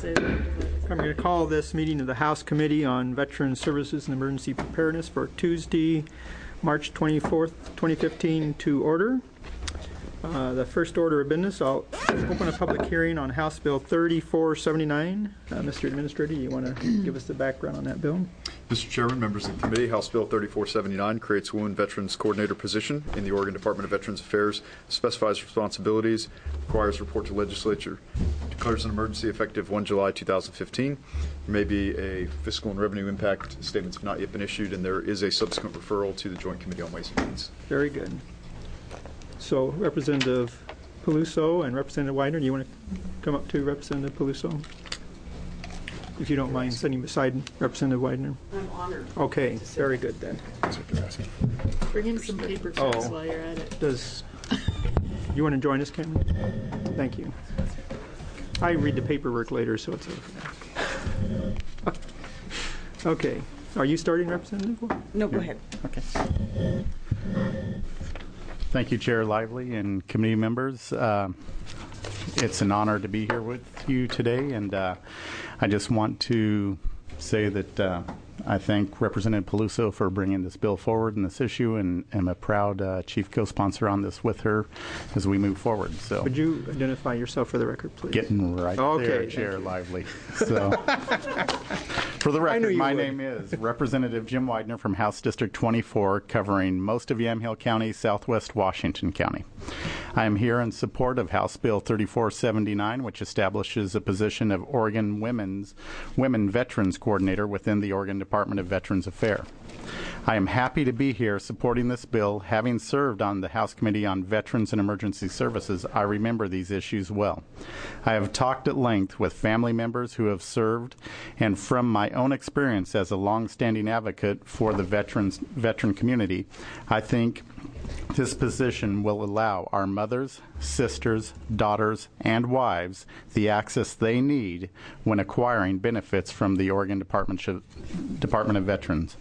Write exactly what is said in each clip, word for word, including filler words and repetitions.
say that. I'm going to call this meeting of the House Committee on Veteran Services and Emergency Preparedness for Tuesday, March twenty-fourth, twenty fifteen to order. Uh, the first order of business, I'll open a public hearing on House Bill thirty-four seventy-nine. Uh, Mister Administrator, you want to give us the background on that bill? Mister Chairman, members of the committee, House Bill thirty-four seventy-nine creates a Women Veterans Coordinator position in the Oregon Department of Veterans Affairs, specifies responsibilities, requires report to legislature, declares an emergency effective the first of July two thousand fifteen. There may be a fiscal and revenue impact. Statements have not yet been issued, and there is a subsequent referral to the Joint Committee on Ways and Means. Very good. So Representative Peluso and Representative Widener, do you want to come up to Representative Peluso? If you don't mind sitting beside Representative Widener. I'm honored. Okay, very good then. That's what they're asking. Bring in some paper Oh. clips while you're at it. Does you want to join us, Cameron? Thank you. I read the paperwork later, so it's okay. Okay. Are you starting, Representative? No, go ahead. Okay. Thank you, Chair Lively and committee members. Uh, it's an honor to be here with you today, and uh, I just want to say that uh, I thank Representative Peluso for bringing this bill forward in this issue, and am a proud uh, chief co-sponsor on this with her as we move forward. So, would you identify yourself for the record, please? Getting right okay, there, Chair Lively. So, for the record, my would. name is Representative Jim Widener from House District twenty-four, covering most of Yamhill County, southwest Washington County. I am here in support of House Bill thirty-four seventy-nine, which establishes a position of Oregon Women's Women Veterans Coordinator within the Oregon Department of Veterans Affairs. I am happy to be here supporting this bill. Having served on the House Committee on Veterans and Emergency Services, I remember these issues well. I have talked at length with family members who have served, and from my own experience as a long-standing advocate for the veterans, veteran community, I think this position will allow our mothers, sisters, daughters, and wives the access they need when acquiring benefits from the Oregon Department of, Department of Veterans.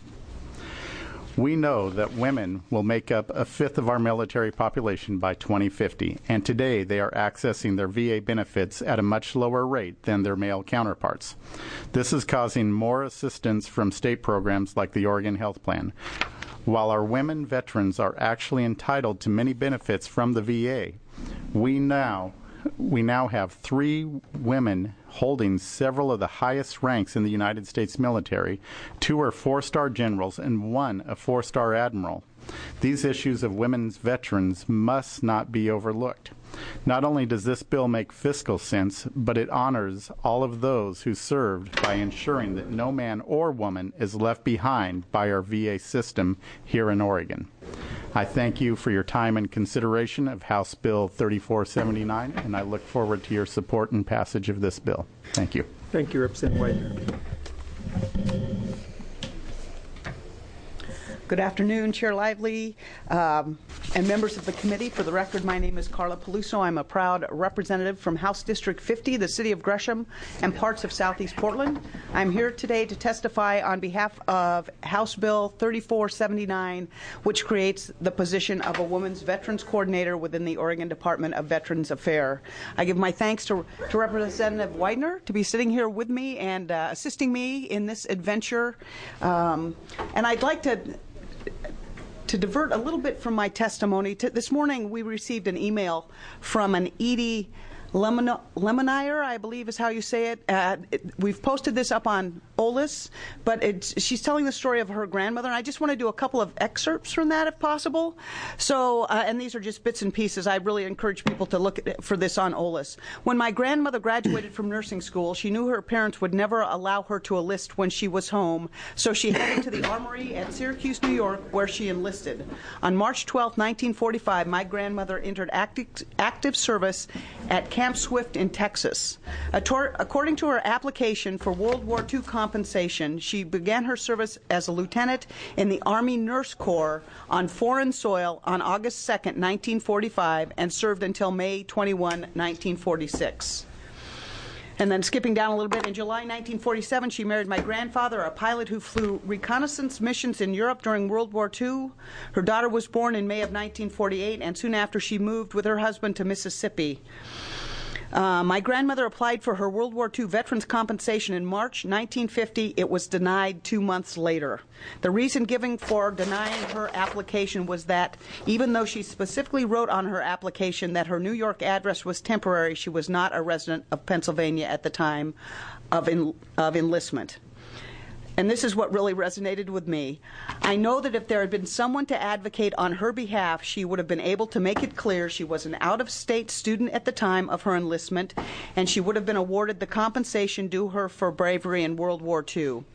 We know that women will make up a fifth of our military population by twenty fifty, and today they are accessing their V A benefits at a much lower rate than their male counterparts. This is causing more assistance from state programs like the Oregon Health Plan. While our women veterans are actually entitled to many benefits from the V A, we now we now have three women holding several of the highest ranks in the United States military. Two are four-star generals and one a four-star admiral. These issues of women's veterans must not be overlooked. Not only does this bill make fiscal sense, but it honors all of those who served by ensuring that no man or woman is left behind by our V A system here in Oregon. I thank you for your time and consideration of House Bill thirty-four seventy-nine, and I look forward to your support and passage of this bill. Thank you. Thank you, Representative Widener. Good afternoon, Chair Lively, um, and members of the committee. For the record, my name is Carla Peluso. I'm a proud representative from House District fifty, the City of Gresham, and parts of Southeast Portland. I'm here today to testify on behalf of House Bill thirty-four seventy-nine, which creates the position of a Women's Veterans Coordinator within the Oregon Department of Veterans Affairs. I give my thanks to, to Representative Widener to be sitting here with me and uh, assisting me in this adventure. Um, and I'd like to To divert a little bit from my testimony, to, this morning we received an email from an Edie Lemon, Lemonier, I believe is how you say it. Uh, it. We've posted this up on OLIS, but it's, she's telling the story of her grandmother, and I just want to do a couple of excerpts from that if possible. So, uh, and these are just bits and pieces. I really encourage people to look at, for this on OLIS. When my grandmother graduated from nursing school, she knew her parents would never allow her to enlist when she was home, so she headed to the Armory at Syracuse, New York, where she enlisted. On March twelfth, nineteen forty-five, my grandmother entered active, active service at Camp Swift in Texas. According to her application for World War Two compensation, she began her service as a lieutenant in the Army Nurse Corps on foreign soil on August second, nineteen forty-five, and served until May twenty-first, nineteen forty-six. And then skipping down a little bit, in July nineteen forty-seven, she married my grandfather, a pilot who flew reconnaissance missions in Europe during World War Two. Her daughter was born in May of nineteen forty-eight, and soon after she moved with her husband to Mississippi. Uh, my grandmother applied for her World War Two veterans compensation in March nineteen fifty. It was denied two months later. The reason given for denying her application was that even though she specifically wrote on her application that her New York address was temporary, she was not a resident of Pennsylvania at the time of, en- of enlistment. And this is what really resonated with me. I know that if there had been someone to advocate on her behalf, she would have been able to make it clear she was an out-of-state student at the time of her enlistment, and she would have been awarded the compensation due her for bravery in World War Two.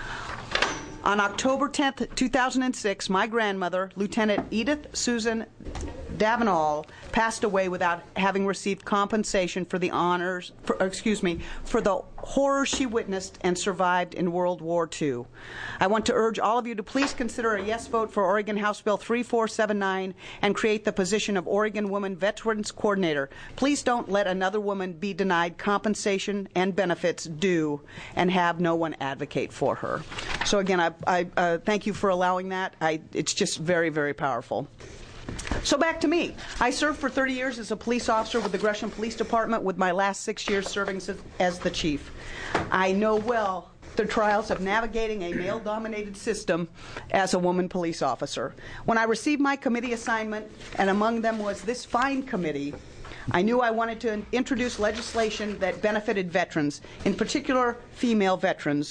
On October tenth, two thousand six, my grandmother, Lieutenant Edith Susan Davenall, passed away without having received compensation for the honors, for, excuse me, for the horrors she witnessed and survived in World War Two. I want to urge all of you to please consider a yes vote for Oregon House Bill thirty-four seventy-nine and create the position of Oregon Woman Veterans Coordinator. Please don't let another woman be denied compensation and benefits due and have no one advocate for her. So again, I, I uh, thank you for allowing that. I, it's just very, very powerful. So back to me. I served for thirty years as a police officer with the Gresham Police Department, with my last six years serving as the chief. I know well the trials of navigating a male-dominated system as a woman police officer. When I received my committee assignment, and among them was this fine committee, I knew I wanted to introduce legislation that benefited veterans, in particular female veterans.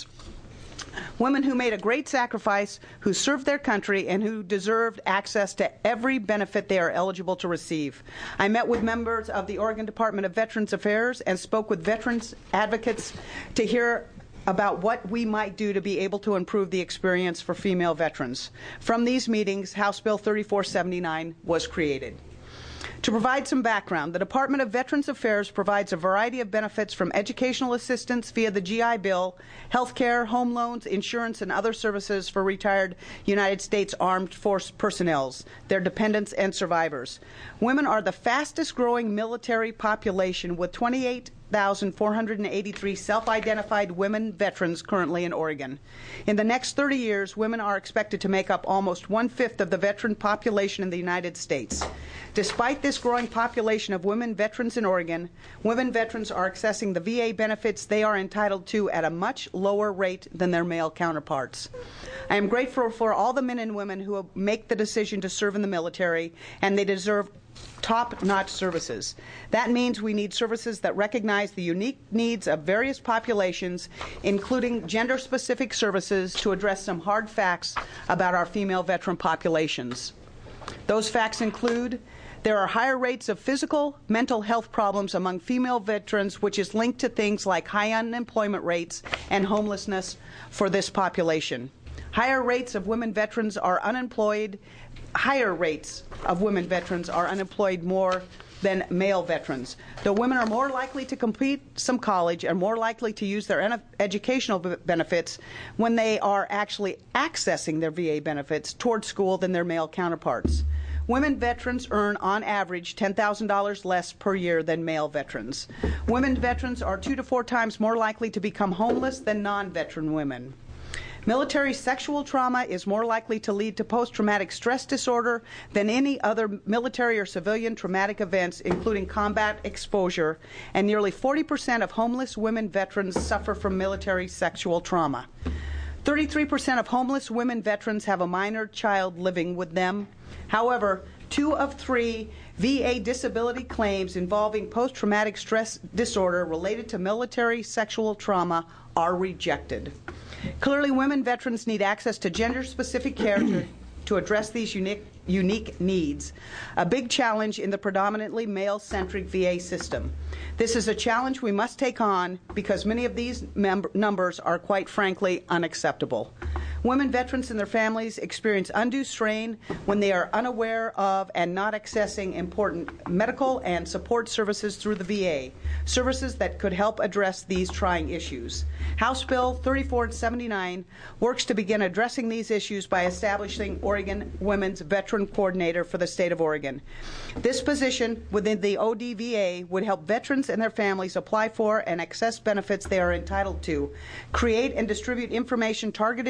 Women who made a great sacrifice, who served their country, and who deserved access to every benefit they are eligible to receive. I met with members of the Oregon Department of Veterans Affairs and spoke with veterans advocates to hear about what we might do to be able to improve the experience for female veterans. From these meetings, House Bill thirty-four seventy-nine was created. To provide some background, the Department of Veterans Affairs provides a variety of benefits from educational assistance via the G I Bill, health care, home loans, insurance, and other services for retired United States Armed Force personnel, their dependents, and survivors. Women are the fastest growing military population, with twenty-eight thousand four hundred eighty-three self-identified women veterans currently in Oregon. In the next thirty years, women are expected to make up almost one-fifth of the veteran population in the United States. Despite this growing population of women veterans in Oregon, women veterans are accessing the V A benefits they are entitled to at a much lower rate than their male counterparts. I am grateful for all the men and women who make the decision to serve in the military, and they deserve top-notch services. That means we need services that recognize the unique needs of various populations, including gender-specific services to address some hard facts about our female veteran populations. Those facts include: there are higher rates of physical, mental health problems among female veterans, which is linked to things like high unemployment rates and homelessness for this population. Higher rates of women veterans are unemployed. Higher rates of women veterans are unemployed more than male veterans. Though women are more likely to complete some college and more likely to use their educational benefits when they are actually accessing their V A benefits toward school than their male counterparts. Women veterans earn, on average, ten thousand dollars less per year than male veterans. Women veterans are two to four times more likely to become homeless than non-veteran women. Military sexual trauma is more likely to lead to post-traumatic stress disorder than any other military or civilian traumatic events, including combat exposure, and nearly forty percent of homeless women veterans suffer from military sexual trauma. thirty-three percent of homeless women veterans have a minor child living with them. However, two of three V A disability claims involving post-traumatic stress disorder related to military sexual trauma are rejected. Clearly, women veterans need access to gender-specific care to, to address these unique, unique needs, a big challenge in the predominantly male-centric V A system. This is a challenge we must take on because many of these mem- numbers are, quite frankly, unacceptable. Women veterans and their families experience undue strain when they are unaware of and not accessing important medical and support services through the V A, services that could help address these trying issues. House Bill thirty-four seventy-nine works to begin addressing these issues by establishing Oregon Women's Veteran Coordinator for the state of Oregon. This position within the O D V A would help veterans and their families apply for and access benefits they are entitled to, create and distribute information targeted for women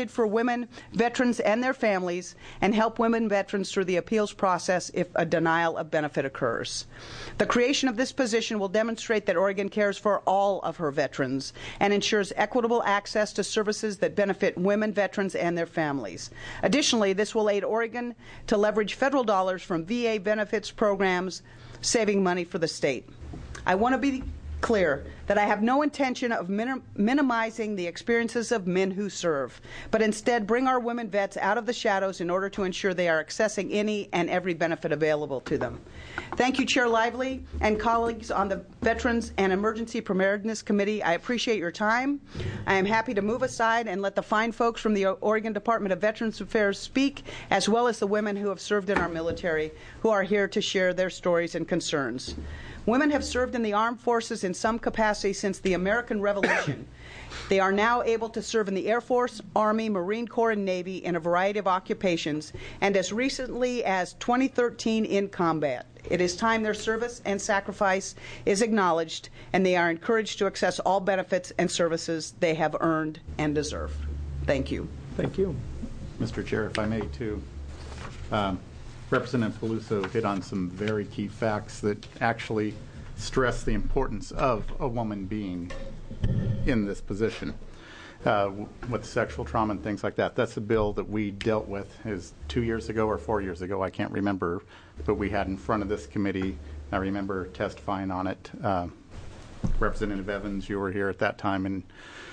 women, veterans, and their families, and help women veterans through the appeals process if a denial of benefit occurs. The creation of this position will demonstrate that Oregon cares for all of her veterans and ensures equitable access to services that benefit women veterans and their families. Additionally, this will aid Oregon to leverage federal dollars from V A benefits programs, saving money for the state. I want to be clear that I have no intention of minim minimizing the experiences of men who serve, but instead bring our women vets out of the shadows in order to ensure they are accessing any and every benefit available to them. Thank you, Chair Lively and colleagues on the Veterans and Emergency Preparedness Committee. I appreciate your time. I am happy to move aside and let the fine folks from the Oregon Department of Veterans Affairs speak, as well as the women who have served in our military, who are here to share their stories and concerns. Women have served in the armed forces in some capacity since the American Revolution. They are now able to serve in the Air Force, Army, Marine Corps, and Navy in a variety of occupations, and as recently as twenty thirteen in combat. It is time their service and sacrifice is acknowledged, and they are encouraged to access all benefits and services they have earned and deserve. Thank you. Thank you. Mister Chair, if I may, too. Um, Representative Peluso hit on some very key facts that actually stress the importance of a woman being in this position uh, with sexual trauma and things like that. That's a bill that we dealt with is two years ago or four years ago, I can't remember, but we had in front of this committee. I remember testifying on it. Uh, Representative Evans, you were here at that time, and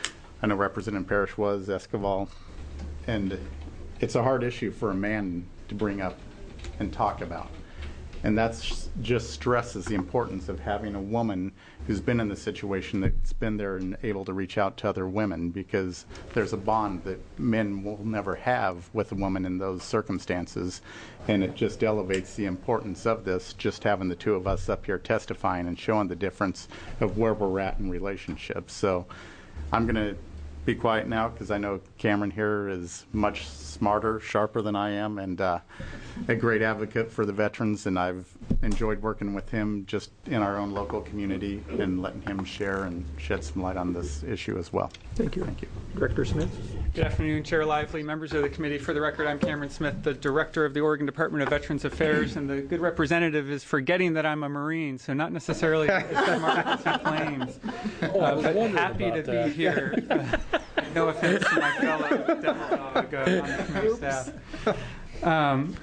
I know Representative Parrish was, Esquivel, and it's a hard issue for a man to bring up and talk about. And that just stresses the importance of having a woman who's been in the situation that's been there and able to reach out to other women, because there's a bond that men will never have with a woman in those circumstances. And it just elevates the importance of this, just having the two of us up here testifying and showing the difference of where we're at in relationships. So I'm going to be quiet now because I know Cameron here is much smarter, sharper than I am, and uh, a great advocate for the veterans, and I've enjoyed working with him just in our own local community and letting him share and shed some light on this issue as well. Thank you. Thank you. Director Smith. Good afternoon, Chair Lively, members of the committee. For the record, I'm Cameron Smith, the Director of the Oregon Department of Veterans Affairs, and the good representative is forgetting that I'm a Marine, so not necessarily the claims. Uh, but happy to be here. Uh, no offense to my fellow demagogue uh, on the committee staff. Um,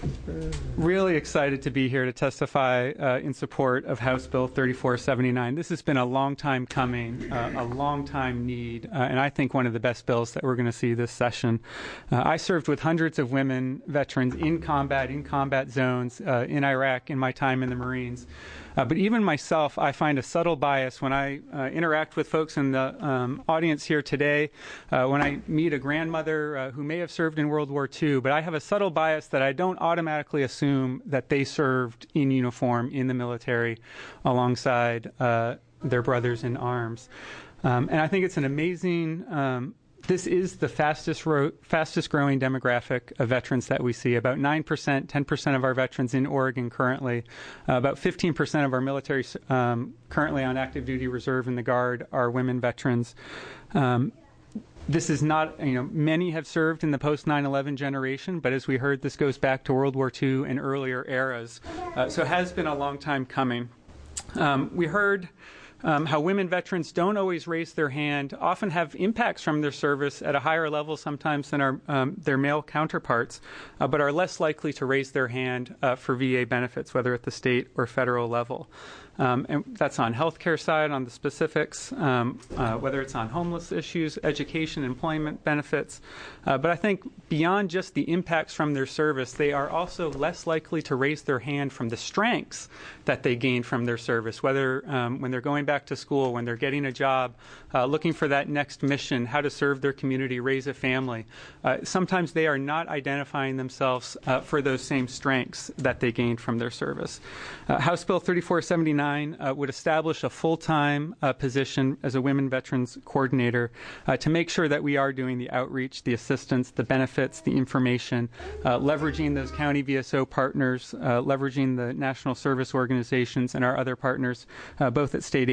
really excited to be here to testify uh, in support of House Bill thirty-four seventy-nine. This has been a long time coming, uh, a long time need, uh, and I think one of the best bills that we're going to see this session. Uh, I served with hundreds of women veterans in combat, in combat zones, uh, in Iraq, in my time in the Marines. Uh, but even myself, I find a subtle bias when I uh, interact with folks in the um, audience here today, uh, when I meet a grandmother uh, who may have served in World War Two, but I have a subtle bias that I don't automatically assume that they served in uniform in the military alongside uh, their brothers in arms. Um, and I think it's an amazing um, This is the fastest, ro fastest growing demographic of veterans that we see. About nine percent, ten percent of our veterans in Oregon currently, uh, about fifteen percent of our military um, currently on active duty reserve in the Guard are women veterans. Um, This is not, you know, many have served in the post nine eleven generation, but as we heard, this goes back to World War Two and earlier eras. Uh, so it has been a long time coming. Um, we heard Um, how women veterans don't always raise their hand, often have impacts from their service at a higher level sometimes than our, um, their male counterparts, uh, but are less likely to raise their hand uh, for V A benefits, whether at the state or federal level. Um, and that's on healthcare side, on the specifics, um, uh, whether it's on homeless issues, education, employment benefits. Uh, but I think beyond just the impacts from their service, they are also less likely to raise their hand from the strengths that they gain from their service, whether um, when they're going back to school, when they're getting a job, uh, looking for that next mission, how to serve their community, raise a family. Uh, sometimes they are not identifying themselves uh, for those same strengths that they gained from their service. Uh, House Bill thirty-four seventy-nine Uh, would establish a full-time uh, position as a women veterans coordinator uh, to make sure that we are doing the outreach, the assistance, the benefits, the information, uh, leveraging those county V S O partners, uh, leveraging the national service organizations and our other partners, uh, both at state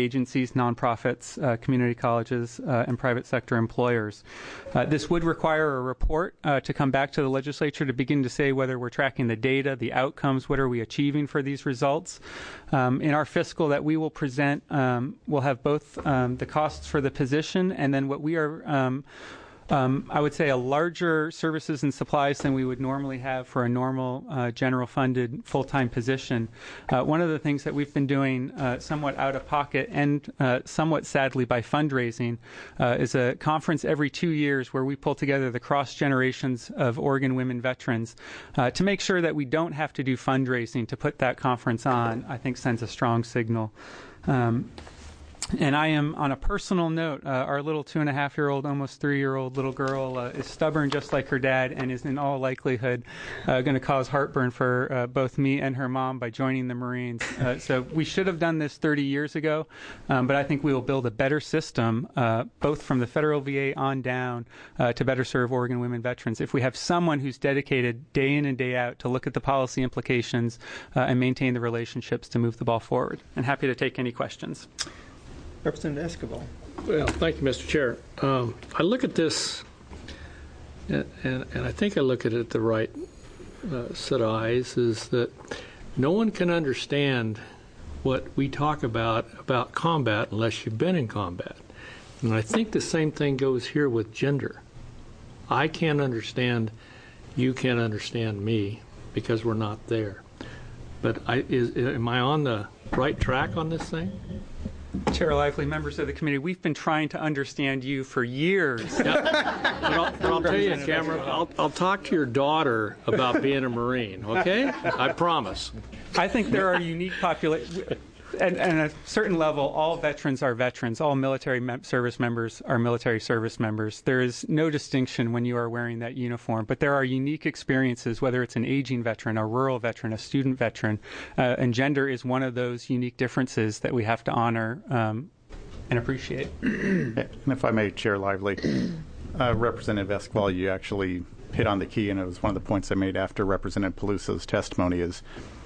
agencies, nonprofits, uh, community colleges, uh, and private sector employers. Uh, this would require a report uh, to come back to the legislature to begin to say whether we're tracking the data, the outcomes, what are we achieving for these results. Um, in our fiscal that we will present, um, we'll have both um, the costs for the position and then what we are um, Um, I would say a larger services and supplies than we would normally have for a normal uh, general funded full-time position. Uh, one of the things that we've been doing uh, somewhat out of pocket and uh, somewhat sadly by fundraising uh, is a conference every two years where we pull together the cross generations of Oregon women veterans uh, to make sure that we don't have to do fundraising to put that conference on. I think sends a strong signal. Um, And I am, on a personal note, uh, our little two-and-a-half-year-old, almost three-year-old little girl uh, is stubborn just like her dad and is in all likelihood uh, going to cause heartburn for uh, both me and her mom by joining the Marines. Uh, so we should have done this thirty years ago, um, but I think we will build a better system, uh, both from the federal V A on down, uh, to better serve Oregon women veterans. If we have someone who's dedicated day in and day out to look at the policy implications uh, and maintain the relationships to move the ball forward. And happy to take any questions. Representative Escobar. Well, thank you, Mister Chair. Um, I look at this, and, and, and I think I look at it the right uh, set of eyes, is that no one can understand what we talk about, about combat unless you've been in combat. And I think the same thing goes here with gender. I can't understand, you can't understand me because we're not there. But I, is, am I on the right track on this thing? Chair Lively, members of the committee, we've been trying to understand you for years. Yep. But, I'll, but I'll tell you, Cameron, I'll, I'll talk to your daughter about being a Marine, okay? I promise. I think there are unique populations. And, and at a certain level, all veterans are veterans. All military mem- service members are military service members. There is no distinction when you are wearing that uniform. But there are unique experiences, whether it's an aging veteran, a rural veteran, a student veteran. Uh, and gender is one of those unique differences that we have to honor um, and appreciate. And if I may, Chair Lively, uh, Representative Esquivel, you actually hit on the key, and it was one of the points I made after Representative Peluso's testimony is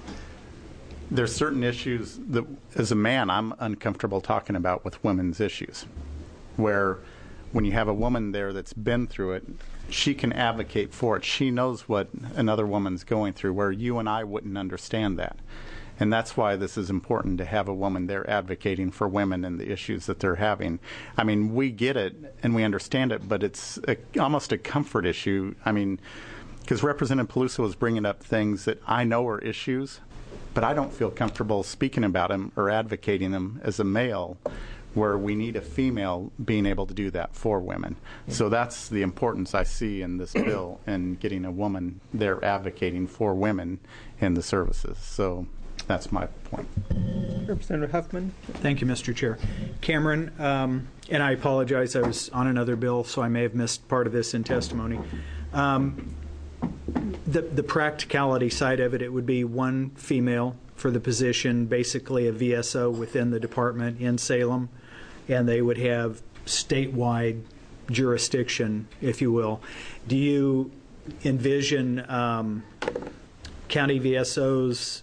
there's certain issues that, as a man, I'm uncomfortable talking about with women's issues, where when you have a woman there that's been through it, she can advocate for it. She knows what another woman's going through, where you and I wouldn't understand that. And that's why this is important to have a woman there advocating for women and the issues that they're having. I mean, we get it and we understand it, but it's a, almost a comfort issue. I mean, because Representative Peluso was bringing up things that I know are issues, but I don't feel comfortable speaking about them or advocating them as a male, where we need a female being able to do that for women. So that's the importance I see in this bill, and getting a woman there advocating for women in the services. So that's my point. Representative Huffman. Thank you, Mister Chair. Cameron, um, and I apologize, I was on another bill, so I may have missed part of this in testimony. Um, the, the practicality side of it, it would be one female for the position, basically a V S O within the department in Salem, and they would have statewide jurisdiction, if you will. Do you envision um, county V S Os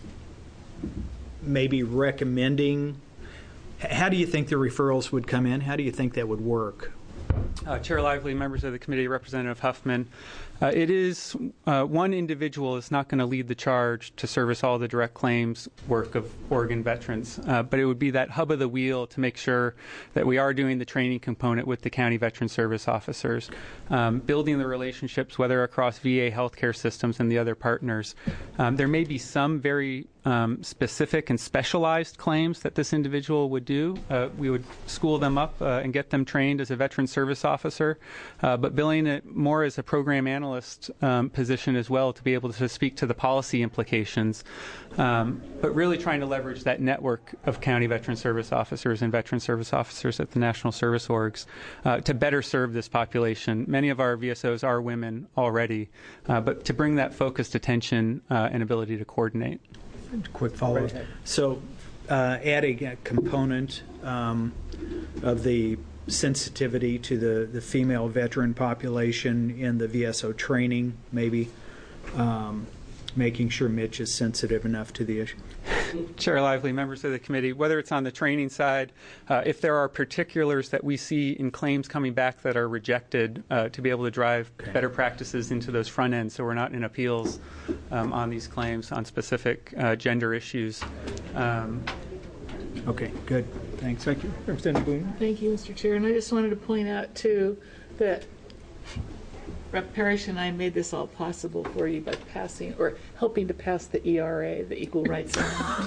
maybe recommending? How do you think the referrals would come in? How do you think that would work? Uh, Chair Lively, members of the committee, Representative Huffman, uh, it is uh, one individual is not going to lead the charge to service all the direct claims work of Oregon veterans, uh, but it would be that hub of the wheel to make sure that we are doing the training component with the county veteran service officers, um, building the relationships, whether across V A healthcare systems and the other partners. Um, there may be some very um, specific and specialized claims that this individual would do. Uh, we would school them up uh, and get them trained as a veteran service officer, uh, but billing it more as a program analyst um, position as well, to be able to speak to the policy implications, um, but really trying to leverage that network of county veteran service officers and veteran service officers at the national service orgs uh, to better serve this population. Many of our V S Os are women already, uh, but to bring that focused attention uh, and ability to coordinate. Quick follow-up. So uh, adding a component um, of the sensitivity to the, the female veteran population in the V S O training, maybe, um, making sure Mitch is sensitive enough to the issue. Chair Lively, members of the committee, whether it's on the training side, uh, if there are particulars that we see in claims coming back that are rejected, uh, to be able to drive Okay. better practices into those front ends, so we're not in appeals um, on these claims on specific uh, gender issues. Um, Okay, good. Thanks. Thank you. Representative Boone. Thank you, Mister Chair. And I just wanted to point out, too, that Representative Parrish and I made this all possible for you by passing, or helping to pass the E R A, the Equal Rights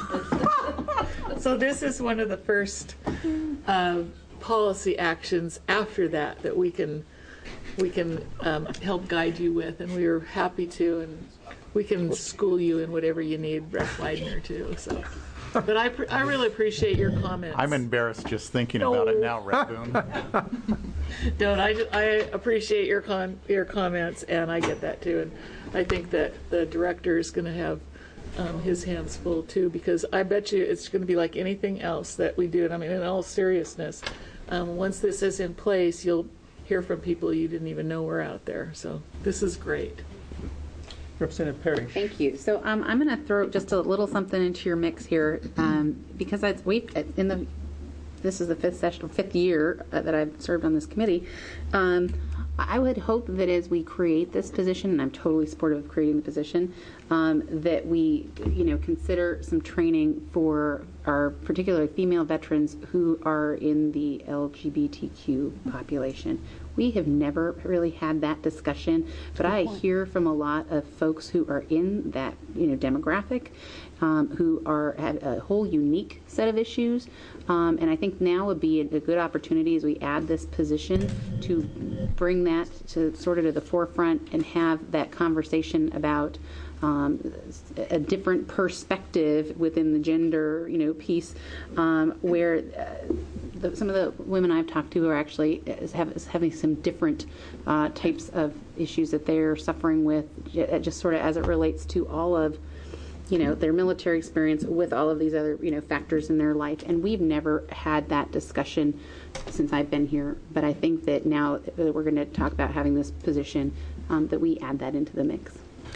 Amendment. So this is one of the first uh, policy actions after that that we can we can um, help guide you with, and we are happy to, and we can school you in whatever you need, Representative Widener, too. So. But I, I really appreciate your comments. I'm embarrassed just thinking about it now, Red Boone. Don't I? I appreciate your con your comments, and I get that too. And I think that the director is going to have um, his hands full too, because I bet you it's going to be like anything else that we do. And I mean, in all seriousness, um, once this is in place, you'll hear from people you didn't even know were out there. So this is great. Representative Parrish. Thank you. So um, I'm going to throw just a little something into your mix here, um, because I, we in the this is the fifth session, fifth year uh, that I've served on this committee. Um, I would hope that as we create this position, and I'm totally supportive of creating the position, um, that we, you know, consider some training for our particularly female veterans who are in the L G B T Q population. We have never really had that discussion, but I hear from a lot of folks who are in that, you know, demographic, um, who are have a whole unique set of issues, um, and I think now would be a, a good opportunity as we add this position to bring that to sort of to the forefront and have that conversation about um, a different perspective within the gender, you know, piece, um, where. Uh, The, some of the women I've talked to are actually is have, is having some different uh, types of issues that they're suffering with, just sort of as it relates to all of, you know, their military experience with all of these other, you know, factors in their life. And we've never had that discussion since I've been here. But I think that now that we're going to talk about having this position, um, that we add that into the mix.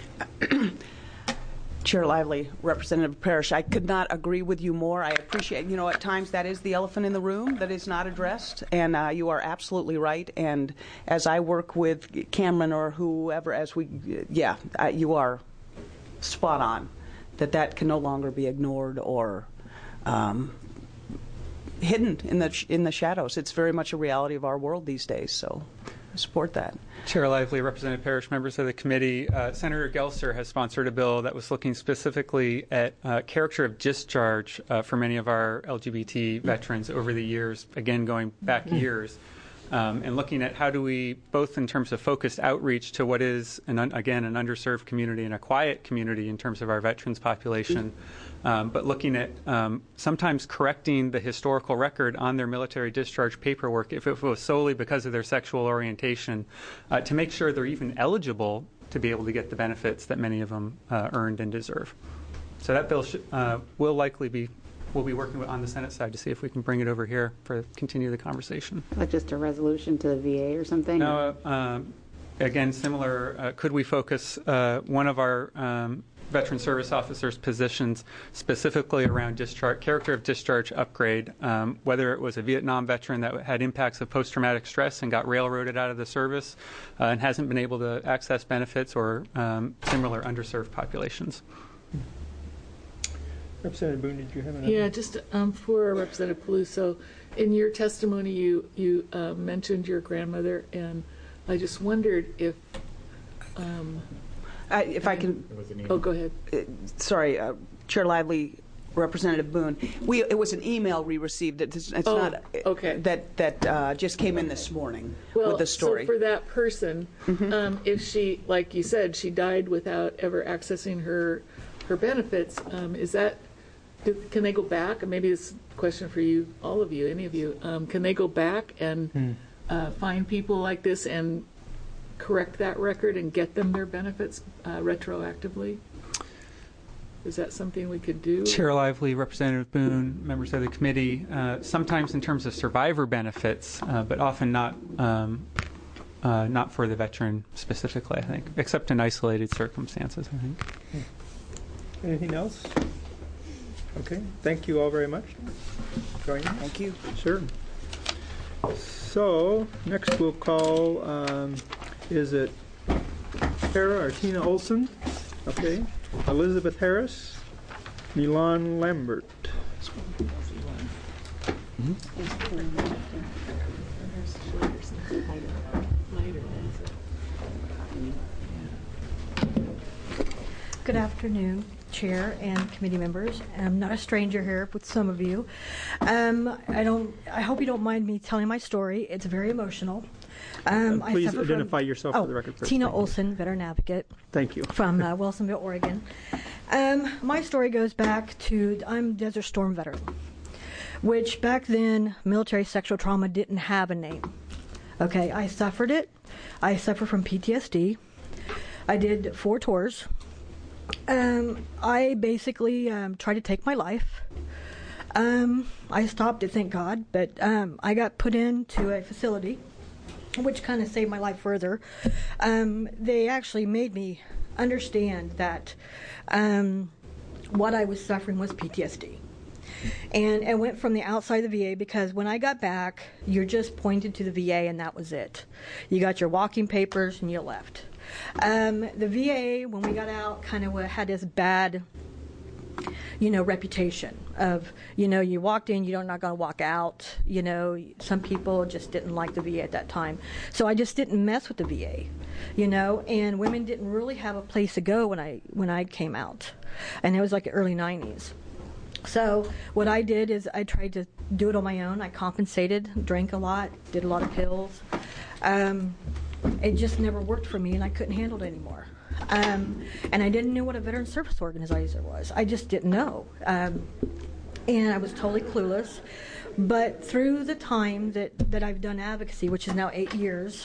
Chair Lively, Representative Parrish, I could not agree with you more. I appreciate, you know, at times that is the elephant in the room that is not addressed, and uh, you are absolutely right. And as I work with Cameron or whoever, as we, yeah, uh, you are spot on, that that can no longer be ignored or um, hidden in the in the shadows. It's very much a reality of our world these days, so I support that. Chair Lively, Representative Parrish, members of the committee, uh, Senator Gelser has sponsored a bill that was looking specifically at uh, character of discharge uh, for many of our L G B T veterans over the years, again going back mm-hmm. years, um, and looking at how do we, both in terms of focused outreach to what is, an un- again, an underserved community and a quiet community in terms of our veterans population, mm-hmm. um, but looking at um, sometimes correcting the historical record on their military discharge paperwork if it was solely because of their sexual orientation, uh, to make sure they're even eligible to be able to get the benefits that many of them uh, earned and deserve. So that bill sh- uh, will likely be, we'll be working on the Senate side to see if we can bring it over here for continue the conversation. Like just a resolution to the V A or something? No, uh, um, again, similar, uh, could we focus uh, one of our um, veteran service officers' positions specifically around discharge, character of discharge upgrade, um, whether it was a Vietnam veteran that had impacts of post-traumatic stress and got railroaded out of the service uh, and hasn't been able to access benefits, or um, similar underserved populations. Representative Boone, did you have another? Yeah, just um, for Representative Peluso, in your testimony you, you uh, mentioned your grandmother, and I just wondered if... Um, I, if I can... Oh, go ahead. Uh, sorry, uh, Chair Lively, Representative Boone. We it was an email we received. It's, it's oh, not okay. that that uh, just came in this morning well, with the story. So for that person, mm-hmm. um, if she, like you said, she died without ever accessing her her benefits, um, is that do, can they go back? And maybe this is a question for you, all of you, any of you. Um, can they go back and hmm. uh, find people like this and correct that record and get them their benefits uh, retroactively? Is that something we could do? Chair Lively, Representative Boone, members of the committee, uh, sometimes in terms of survivor benefits, uh, but often not um, uh, not for the veteran specifically, I think, except in isolated circumstances, I think. Anything else? Okay, thank you all very much. Join us. Thank you. Sure. So, next we'll call, um, is it Tara or Tina Olson? Okay. Elizabeth Harris, Milan Lambert. Good afternoon, Chair and committee members. I'm not a stranger here with some of you. Um, I don't. I hope you don't mind me telling my story. It's very emotional. Um, Uh, please I suffer identify from, yourself oh, for the record first. Tina Thank you. Olson, veteran advocate. Thank you. From uh, Wilsonville, Oregon. Um, my story goes back to I'm Desert Storm veteran, which back then military sexual trauma didn't have a name. Okay, I suffered it. I suffer from P T S D. I did four tours. Um, I basically um, tried to take my life. Um, I stopped it, thank God, but um, I got put into a facility, which kind of saved my life further. Um, they actually made me understand that um, what I was suffering was P T S D. And I went from the outside of the V A because when I got back, you're just pointed to the V A and that was it. You got your walking papers and you left. Um, the V A, when we got out, kind of had this bad, you know, reputation of, you know, you walked in, you're not going to walk out. You know, some people just didn't like the V A at that time. So I just didn't mess with the V A, you know, and women didn't really have a place to go when I when I came out. And it was like the early nineties. So what I did is I tried to do it on my own. I compensated, drank a lot, did a lot of pills. Um, it just never worked for me, and I couldn't handle it anymore. Um, and I didn't know what a veteran service organizer was. I just didn't know. Um, and I was totally clueless. But through the time that, that I've done advocacy, which is now eight years,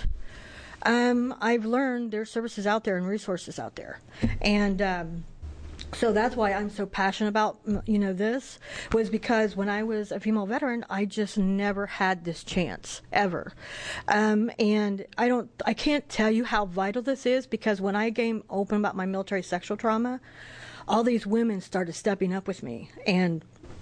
um, I've learned there's services out there and resources out there. And um, so that's why I'm so passionate about, you know, this, was because when I was a female veteran, I just never had this chance, ever. Um, and I don't, I can't tell you how vital this is, because when I came open about my military sexual trauma, all these women started stepping up with me. And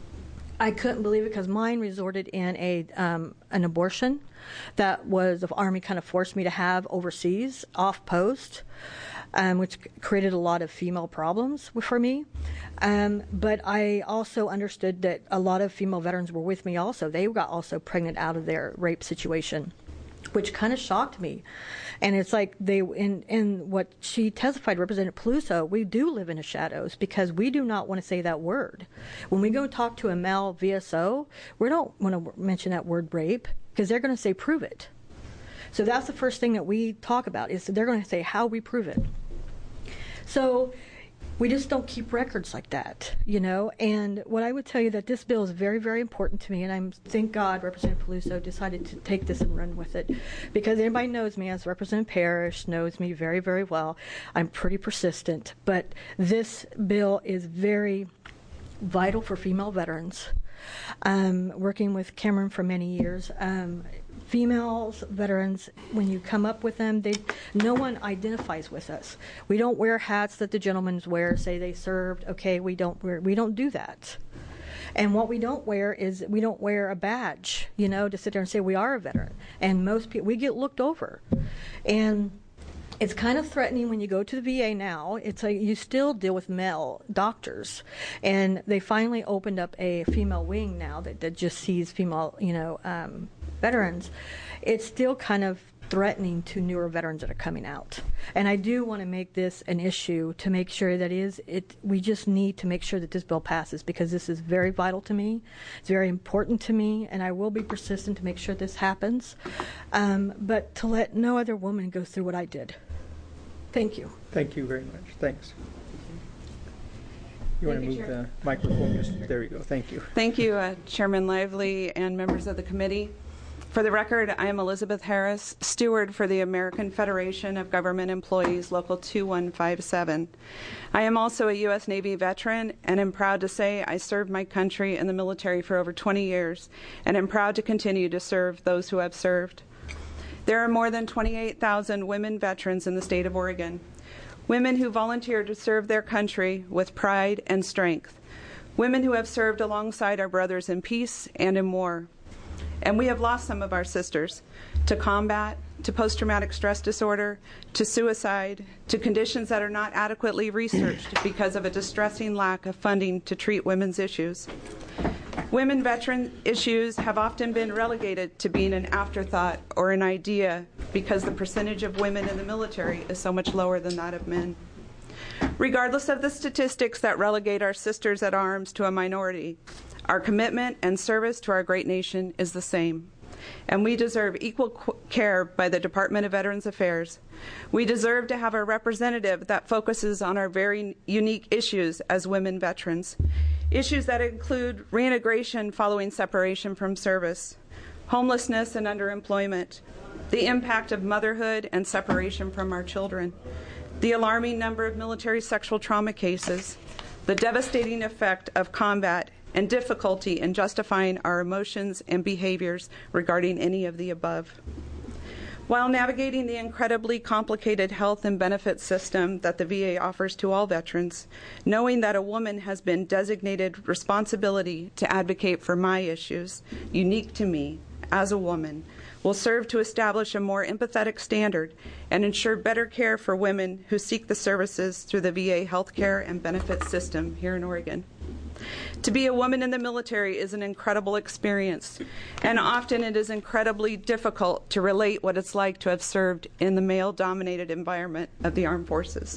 I couldn't believe it, because mine resorted in a um, an abortion that was the Army kind of forced me to have overseas, off post. Um, which created a lot of female problems for me. Um, but I also understood that a lot of female veterans were with me also. They got also pregnant out of their rape situation, which kind of shocked me. And it's like they, in, in what she testified, Representative Peluso, we do live in the shadows because we do not want to say that word. When we go talk to a male V S O, we don't want to mention that word rape, because they're going to say, prove it. So that's the first thing that we talk about, is that they're going to say how we prove it. So we just don't keep records like that, you know. And what I would tell you, that this bill is very, very important to me, and I'm thank God Representative Peluso decided to take this and run with it, because anybody knows me as Representative Parrish, knows me very, very well. I'm pretty persistent, but this bill is very vital for female veterans. Um, working with Cameron for many years, um, females, veterans, when you come up with them, they, no one identifies with us. We don't wear hats that the gentlemen wear, say they served. Okay, we don't wear, we don't do that. And what we don't wear is, we don't wear a badge, you know, to sit there and say we are a veteran. And most people, we get looked over. And it's kind of threatening when you go to the V A now. It's like you still deal with male doctors, and they finally opened up a female wing now that, that just sees female, you know, um, veterans. It's still kind of threatening to newer veterans that are coming out. And I do want to make this an issue to make sure that is it. We just need to make sure that this bill passes, because this is very vital to me. It's very important to me, and I will be persistent to make sure this happens. Um, but to let no other woman go through what I did. Thank you. Thank you very much. Thanks. You want to move the microphone? Just, there you go. Thank you. Thank you, uh, Chairman Lively and members of the committee. For the record, I am Elizabeth Harris, steward for the American Federation of Government Employees, Local two one five seven. I am also a U S Navy veteran, and am proud to say I served my country in the military for over twenty years, and am proud to continue to serve those who have served. There are more than twenty-eight thousand women veterans in the state of Oregon. women who volunteer to serve their country with pride and strength, women who have served alongside our brothers in peace and in war. And we have lost some of our sisters to combat, to post-traumatic stress disorder, to suicide, to conditions that are not adequately researched because of a distressing lack of funding to treat women's issues. Women veteran issues have often been relegated to being an afterthought or an idea because the percentage of women in the military is so much lower than that of men. Regardless of the statistics that relegate our sisters at arms to a minority, our commitment and service to our great nation is the same. And we deserve equal care by the Department of Veterans Affairs. We deserve to have a representative that focuses on our very unique issues as women veterans. Issues that include reintegration following separation from service, homelessness and underemployment, the impact of motherhood and separation from our children, the alarming number of military sexual trauma cases, the devastating effect of combat, and difficulty in justifying our emotions and behaviors regarding any of the above. While navigating the incredibly complicated health and benefit system that the V A offers to all veterans, knowing that a woman has been designated responsibility to advocate for my issues, unique to me as a woman, will serve to establish a more empathetic standard and ensure better care for women who seek the services through the V A healthcare and benefits system here in Oregon. To be a woman in the military is an incredible experience, and often it is incredibly difficult to relate what it's like to have served in the male-dominated environment of the armed forces.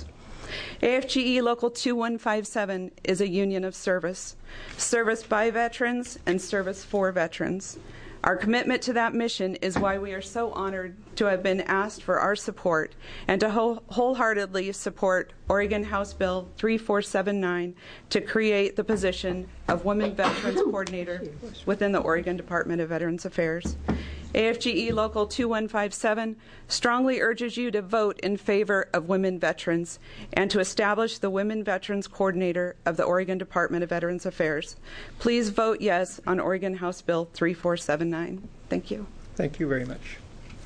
A F G E Local two one five seven is a union of service, service by veterans and service for veterans. Our commitment to that mission is why we are so honored to have been asked for our support and to whole- wholeheartedly support Oregon House Bill three four seven nine to create the position of Women Veterans Coordinator within the Oregon Department of Veterans Affairs. A F G E Local two one five seven strongly urges you to vote in favor of women veterans and to establish the Women Veterans Coordinator of the Oregon Department of Veterans Affairs. Please vote yes on Oregon House Bill three four seven nine. Thank you. Thank you very much.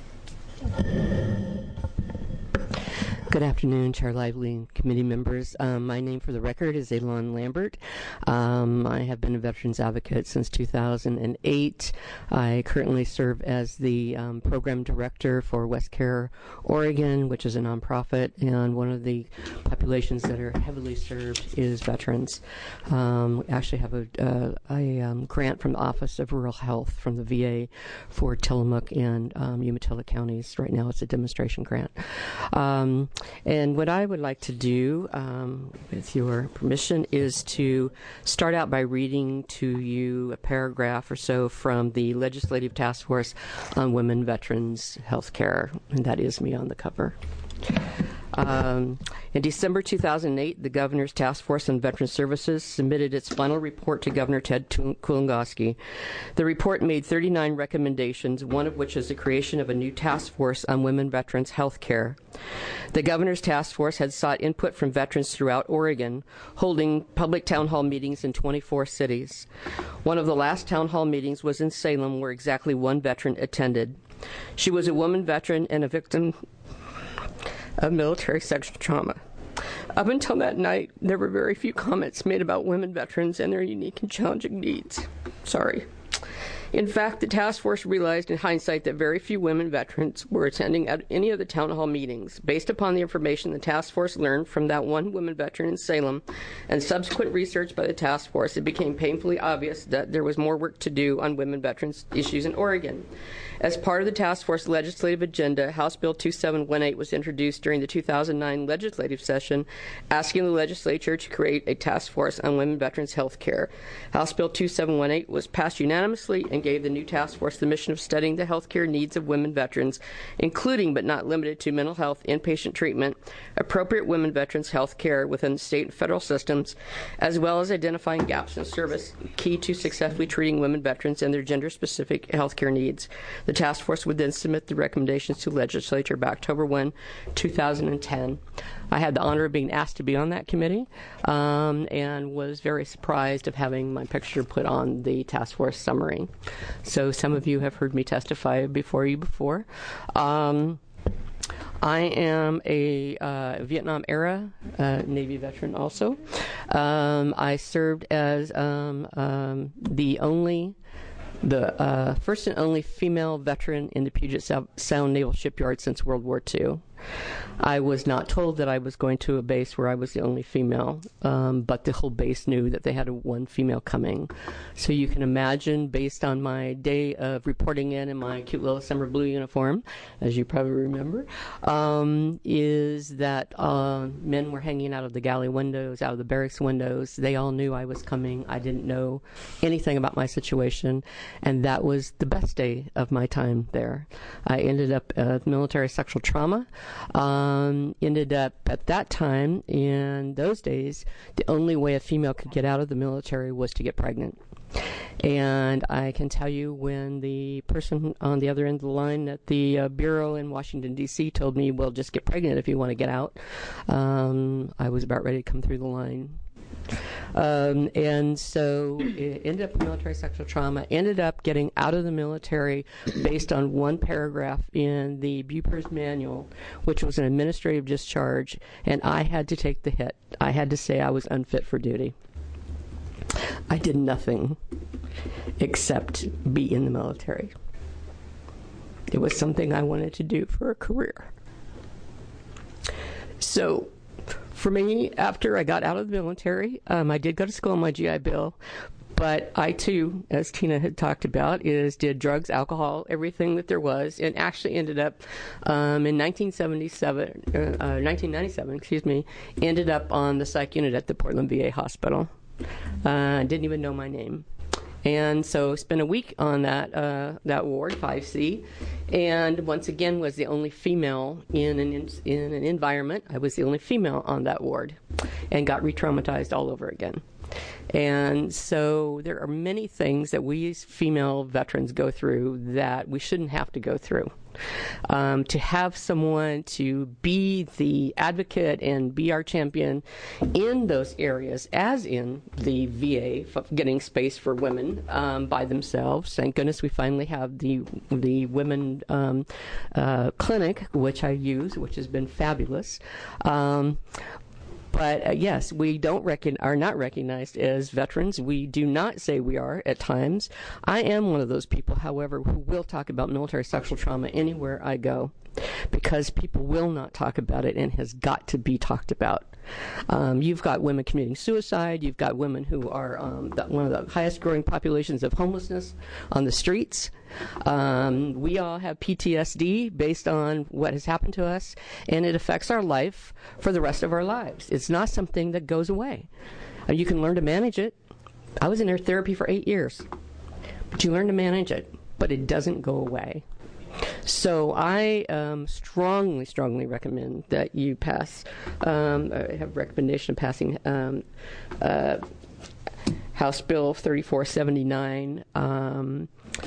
Good afternoon, Chair Lively and committee members. Um, my name for the record is Elon Lambert. Um, I have been a veterans advocate since two thousand eight. I currently serve as the um, program director for West Care Oregon, which is a nonprofit, and one of the populations that are heavily served is veterans. Um, we actually have a, uh, a um, grant from the Office of Rural Health from the V A for Tillamook and um, Umatilla counties. Right now it's a demonstration grant. Um, And what I would like to do, um, with your permission, is to start out by reading to you a paragraph or so from the Legislative Task Force on Women Veterans Health Care, and that is me on the cover. Um, in December two thousand eight, the Governor's Task Force on Veterans Services submitted its final report to Governor Ted Kulongoski. The report made thirty-nine recommendations, one of which is the creation of a new task force on women veterans health care. The Governor's Task Force had sought input from veterans throughout Oregon, holding public town hall meetings in twenty-four cities. One of the last town hall meetings was in Salem, where exactly one veteran attended. She was a woman veteran and a victim of military sexual trauma. Up until that night, there were very few comments made about women veterans and their unique and challenging needs. Sorry. In fact, the task force realized in hindsight that very few women veterans were attending at any of the town hall meetings. Based upon the information the task force learned from that one woman veteran in Salem and subsequent research by the task force, it became painfully obvious that there was more work to do on women veterans issues in Oregon. As part of the task force legislative agenda, House Bill two seven one eight was introduced during the two thousand nine legislative session, asking the legislature to create a task force on women veterans health care. House Bill two seven one eight was passed unanimously and gave the new task force the mission of studying the health care needs of women veterans, including but not limited to mental health, inpatient treatment, appropriate women veterans health care within the state and federal systems, as well as identifying gaps in service key to successfully treating women veterans and their gender-specific health care needs. The task force would then submit the recommendations to the legislature by October first, two thousand ten. I had the honor of being asked to be on that committee um, and was very surprised of having my picture put on the task force summary. So some of you have heard me testify before you before. Um, I am a uh, Vietnam-era uh, Navy veteran also. Um, I served as um, um, the only, the uh, first and only female veteran in the Puget Sound Naval Shipyard since World War Two. I was not told that I was going to a base where I was the only female, um, but the whole base knew that they had a one female coming. So you can imagine, based on my day of reporting in in my cute little summer blue uniform, as you probably remember, um, is that uh, men were hanging out of the galley windows, out of the barracks windows. They all knew I was coming. I didn't know anything about my situation, and that was the best day of my time there. I ended up uh, military sexual trauma. Um, ended up at that time, in those days, the only way a female could get out of the military was to get pregnant. And I can tell you, when the person on the other end of the line at the uh, bureau in Washington, D C told me, well, just get pregnant if you want to get out, um, I was about ready to come through the line. Um, and so it ended up with military sexual trauma, ended up getting out of the military based on one paragraph in the Bupers manual, which was an administrative discharge, and I had to take the hit. I had to say I was unfit for duty. I did nothing except be in the military. It was something I wanted to do for a career. So for me, after I got out of the military, um, I did go to school on my G I Bill, but I too, as Tina had talked about, is did drugs, alcohol, everything that there was, and actually ended up um, in nineteen seventy-seven, uh, uh, nineteen ninety-seven, excuse me, ended up on the psych unit at the Portland V A hospital. Uh, didn't even know my name. And so spent a week on that uh, that ward, five C, and once again was the only female in an in, in an environment. I was the only female on that ward, and got re-traumatized all over again. And so there are many things that we as female veterans go through that we shouldn't have to go through. Um, to have someone to be the advocate and be our champion in those areas, as in the V A, getting space for women um, by themselves. Thank goodness we finally have the the women um, uh, clinic, which I use, which has been fabulous. Um, But uh, yes, we don't recon- are not recognized as veterans. We do not say we are at times. I am one of those people, however, who will talk about military sexual trauma anywhere I go, because people will not talk about it, and has got to be talked about. Um, you've got women committing suicide. You've got women who are um, the, one of the highest growing populations of homelessness on the streets. Um, we all have P T S D based on what has happened to us, and it affects our life for the rest of our lives. It's not something that goes away. Uh, you can learn to manage it. I was in air therapy for eight years, but you learn to manage it, but it doesn't go away. So I um, strongly, strongly recommend that you pass, um, I have a recommendation of passing um, uh, House Bill thirty-four seventy-nine, um,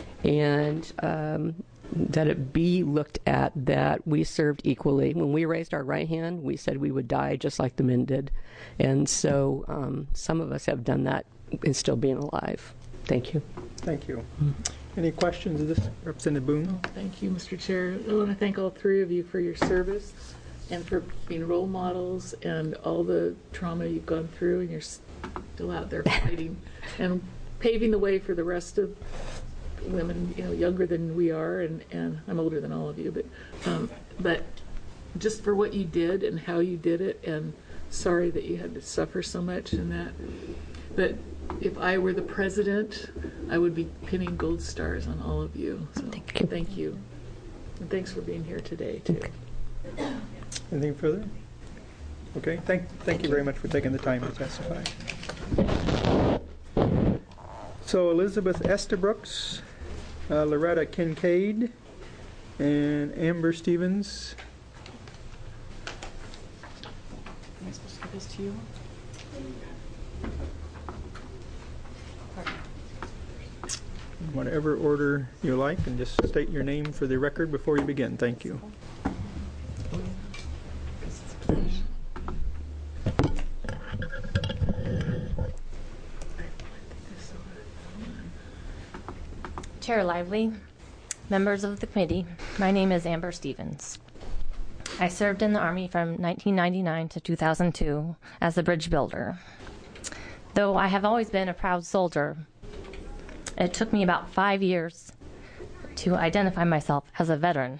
and um, that it be looked at that we served equally. When we raised our right hand, we said we would die just like the men did. And so um, some of us have done that and still being alive. Thank you. Thank you. Mm-hmm. Any questions of this, Representative Boone? Oh, thank you, Mister Chair. I want to thank all three of you for your service and for being role models and all the trauma you've gone through, and you're still out there fighting and paving the way for the rest of women, you know, younger than we are, and, and I'm older than all of you, but um, but just for what you did and how you did it, and sorry that you had to suffer so much in that. But if I were the president, I would be pinning gold stars on all of you. So thank you. Thank you. And thanks for being here today, too. Anything further? Okay. Thank, thank, thank you, you very much for taking the time to testify. So Elizabeth Estabrooks, uh, Loretta Kincaid, and Amber Stevens. Am I supposed to give this to you? Whatever order you like, and just state your name for the record before you begin. Thank you. Chair Lively, members of the committee, my name is Amber Stevens. I served in the Army from nineteen ninety-nine to two thousand two as a bridge builder. Though I have always been a proud soldier, it took me about five years to identify myself as a veteran.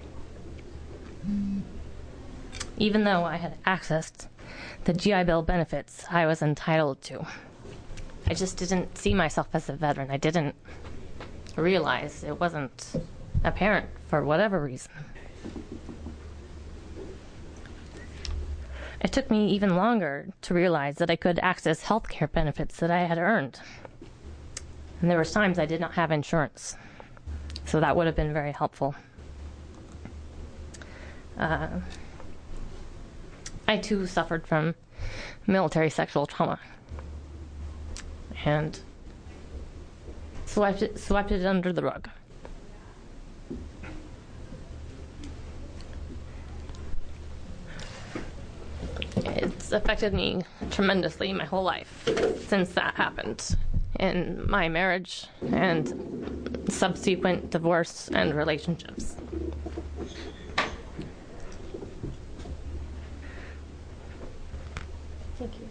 Even though I had accessed the G I Bill benefits I was entitled to, I just didn't see myself as a veteran. I didn't realize it wasn't apparent for whatever reason. It took me even longer to realize that I could access health care benefits that I had earned. And there were times I did not have insurance, so that would have been very helpful. Uh, I too suffered from military sexual trauma and swept it, swept it under the rug. It's affected me tremendously my whole life since that happened, in my marriage and subsequent divorce and relationships. Thank you.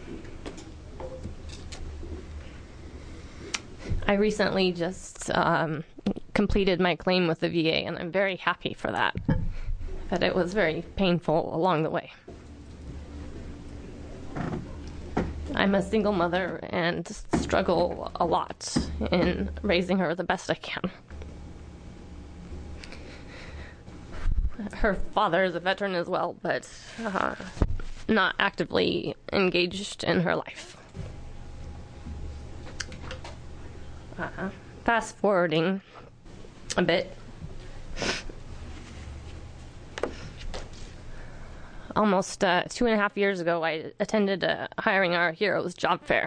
I recently just um, completed my claim with the V A, and I'm very happy for that. But it was very painful along the way. I'm a single mother and struggle a lot in raising her the best I can. Her father is a veteran as well, but uh, not actively engaged in her life. Uh, fast forwarding a bit, almost uh, two and a half years ago, I attended a Hiring Our Heroes job fair,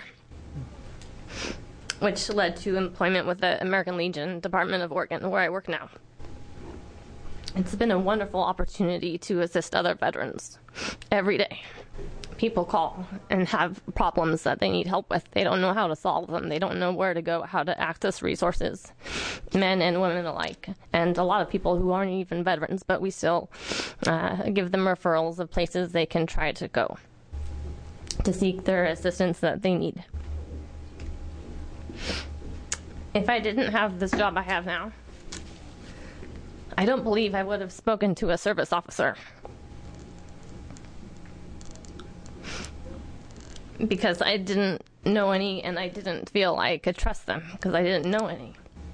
which led to employment with the American Legion Department of Oregon, where I work now. It's been a wonderful opportunity to assist other veterans every day. People call and have problems that they need help with. They don't know how to solve them. They don't know where to go, how to access resources, men and women alike. And a lot of people who aren't even veterans, but we still uh, give them referrals of places they can try to go to seek their assistance that they need. If I didn't have this job I have now, I don't believe I would have spoken to a service officer, because I didn't know any and I didn't feel I could trust them because I didn't know any.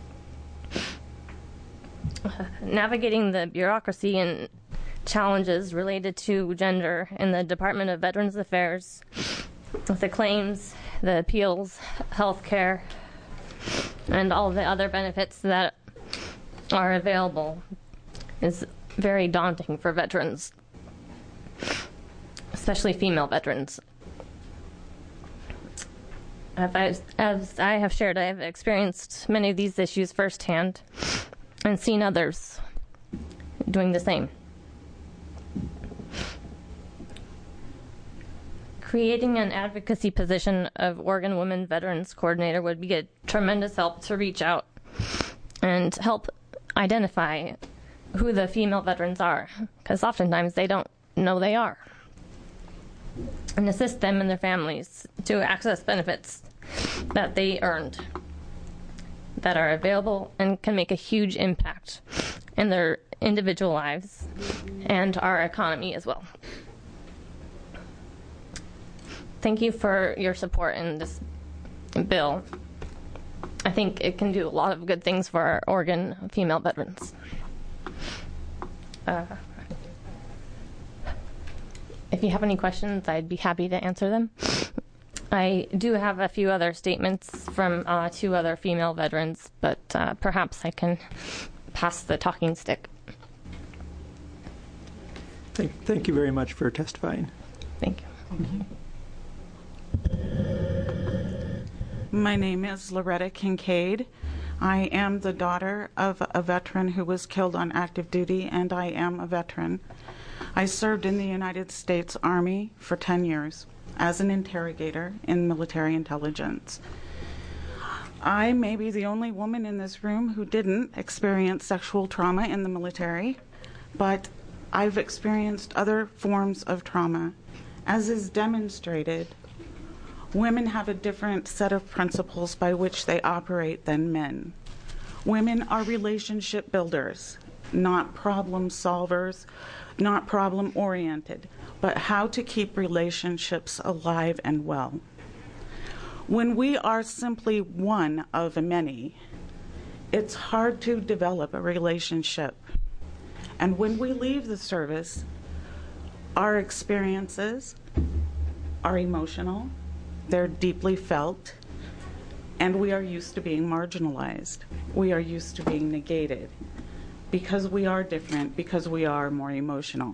Uh, navigating the bureaucracy and challenges related to gender in the Department of Veterans Affairs, with the claims, the appeals, health care, and all the other benefits that are available is very daunting for veterans, especially female veterans. As I, as I have shared, I have experienced many of these issues firsthand and seen others doing the same. Creating an advocacy position of Oregon Women Veterans Coordinator would be a tremendous help to reach out and help identify who the female veterans are, because oftentimes they don't know they are, and assist them and their families to access benefits that they earned that are available and can make a huge impact in their individual lives and our economy as well. Thank you for your support in this bill. I think it can do a lot of good things for our Oregon female veterans. Uh, if you have any questions, I'd be happy to answer them. I do have a few other statements from uh, two other female veterans, but uh, perhaps I can pass the talking stick. Thank, thank you very much for testifying. Thank you. Mm-hmm. My name is Loretta Kincaid. I am the daughter of a veteran who was killed on active duty, and I am a veteran. I served in the United States Army for ten years as an interrogator in military intelligence. I may be the only woman in this room who didn't experience sexual trauma in the military, but I've experienced other forms of trauma. As is demonstrated, women have a different set of principles by which they operate than men. Women are relationship builders, not problem solvers, not problem oriented, but how to keep relationships alive and well. When we are simply one of many, it's hard to develop a relationship. And when we leave the service, our experiences are emotional, they're deeply felt, and we are used to being marginalized. We are used to being negated because we are different, because we are more emotional.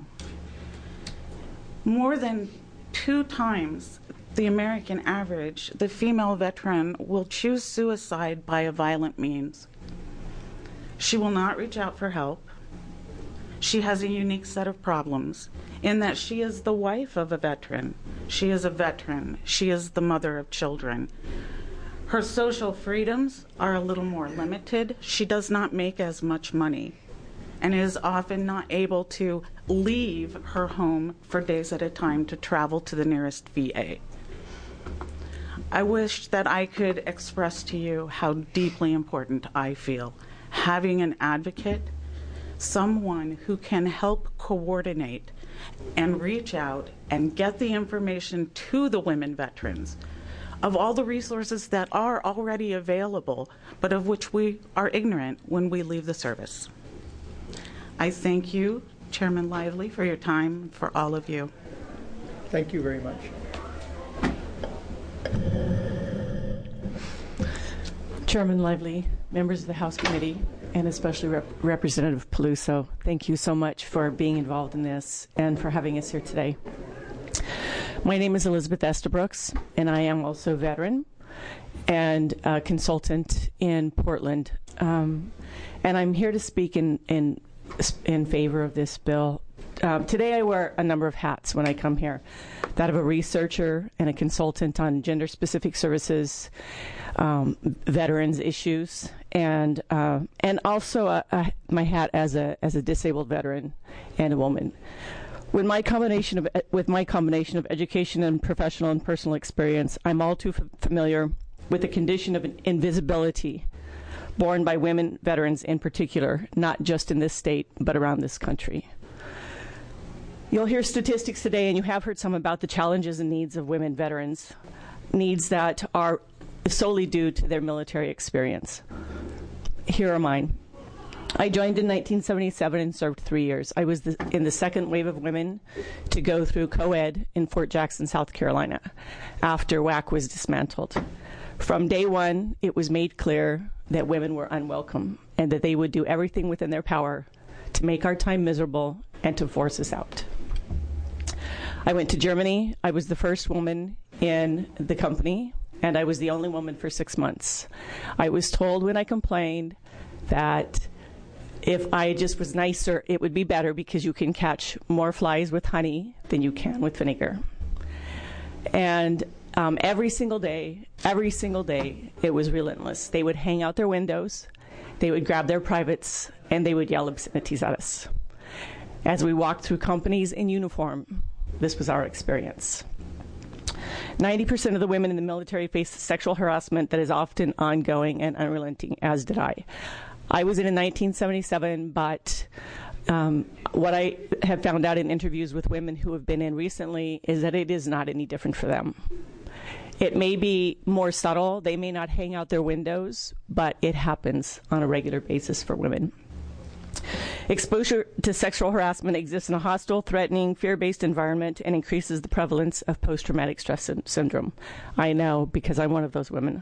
More than two times the American average, the female veteran will choose suicide by a violent means. She will not reach out for help. She has a unique set of problems in that she is the wife of a veteran. She is a veteran. She is the mother of children. Her social freedoms are a little more limited. She does not make as much money and is often not able to leave her home for days at a time to travel to the nearest V A. I wish that I could express to you how deeply important I feel having an advocate, someone who can help coordinate and reach out and get the information to the women veterans of all the resources that are already available, but of which we are ignorant when we leave the service. I thank you, Chairman Lively, for your time, for all of you. Thank you very much. Chairman Lively, members of the House Committee, and especially Rep- Representative Peluso, thank you so much for being involved in this and for having us here today. My name is Elizabeth Estabrooks, and I am also a veteran and a consultant in Portland. Um, and I'm here to speak in, in, in favor of this bill. Um, today I wear a number of hats when I come here. That of a researcher and a consultant on gender-specific services, um, veterans issues, and uh, and also a, a, my hat as a as a disabled veteran and a woman. With my combination of with my combination of education and professional and personal experience, I'm all too f- familiar with the condition of invisibility borne by women veterans in particular, not just in this state but around this country. You'll hear statistics today, and you have heard some about the challenges and needs of women veterans, needs that are solely due to their military experience. Here are mine. I joined in nineteen seventy-seven and served three years. I was the, in the second wave of women to go through co-ed in Fort Jackson, South Carolina, after W A C was dismantled. From day one, it was made clear that women were unwelcome and that they would do everything within their power to make our time miserable and to force us out. I went to Germany. I was the first woman in the company, and I was the only woman for six months. I was told when I complained that if I just was nicer, it would be better because you can catch more flies with honey than you can with vinegar. And um, every single day, every single day, it was relentless. They would hang out their windows, they would grab their privates, and they would yell obscenities at us. As we walked through companies in uniform, this was our experience. ninety percent of the women in the military face sexual harassment that is often ongoing and unrelenting, as did I. I was in in nineteen seventy-seven, but um, what I have found out in interviews with women who have been in recently is that it is not any different for them. It may be more subtle. They may not hang out their windows, but it happens on a regular basis for women. Exposure to sexual harassment exists in a hostile, threatening, fear-based environment and increases the prevalence of post-traumatic stress sy- syndrome. I know because I'm one of those women.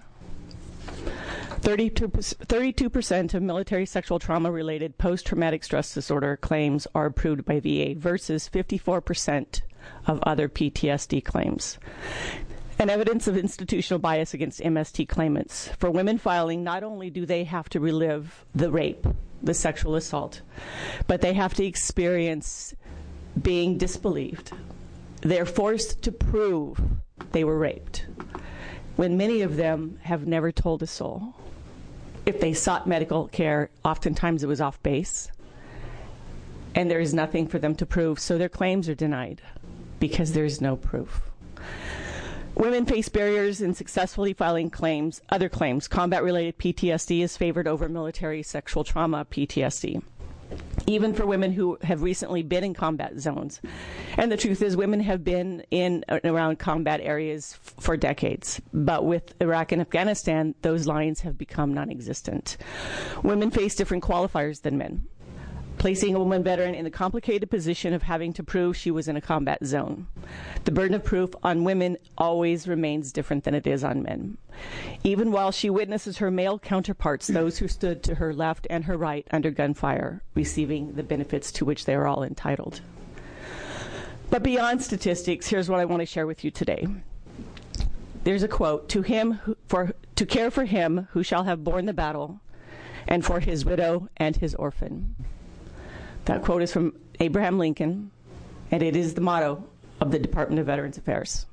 thirty-two percent of military sexual trauma-related post-traumatic stress disorder claims are approved by V A versus fifty-four percent of other P T S D claims. And evidence of institutional bias against M S T claimants. For women filing, not only do they have to relive the rape, the sexual assault, but they have to experience being disbelieved. They're forced to prove they were raped, when many of them have never told a soul. If they sought medical care, oftentimes it was off base. and there is nothing for them to prove, so their claims are denied because there is no proof. Women face barriers in successfully filing claims, other claims. Combat-related P T S D is favored over military sexual trauma P T S D, even for women who have recently been in combat zones. And the truth is, women have been in and around combat areas f- for decades. But with Iraq and Afghanistan, those lines have become non-existent. Women face different qualifiers than men, placing a woman veteran in the complicated position of having to prove she was in a combat zone. The burden of proof on women always remains different than it is on men. Even while she witnesses her male counterparts, those who stood to her left and her right under gunfire, receiving the benefits to which they are all entitled. But beyond statistics, here's what I want to share with you today. There's a quote, to him who, for to care for him who shall have borne the battle, and for his widow and his orphan. That quote is from Abraham Lincoln, and it is the motto of the Department of Veterans Affairs.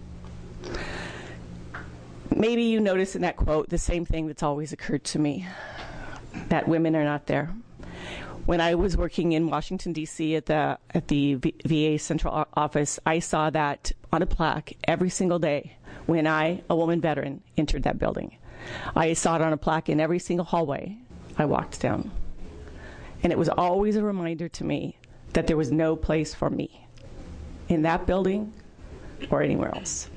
Maybe you notice in that quote the same thing that's always occurred to me, that women are not there. When I was working in Washington, D C at the at the V A Central Office, I saw that on a plaque every single day when I, a woman veteran, entered that building. I saw it on a plaque in every single hallway I walked down. And it was always a reminder to me that there was no place for me in that building or anywhere else.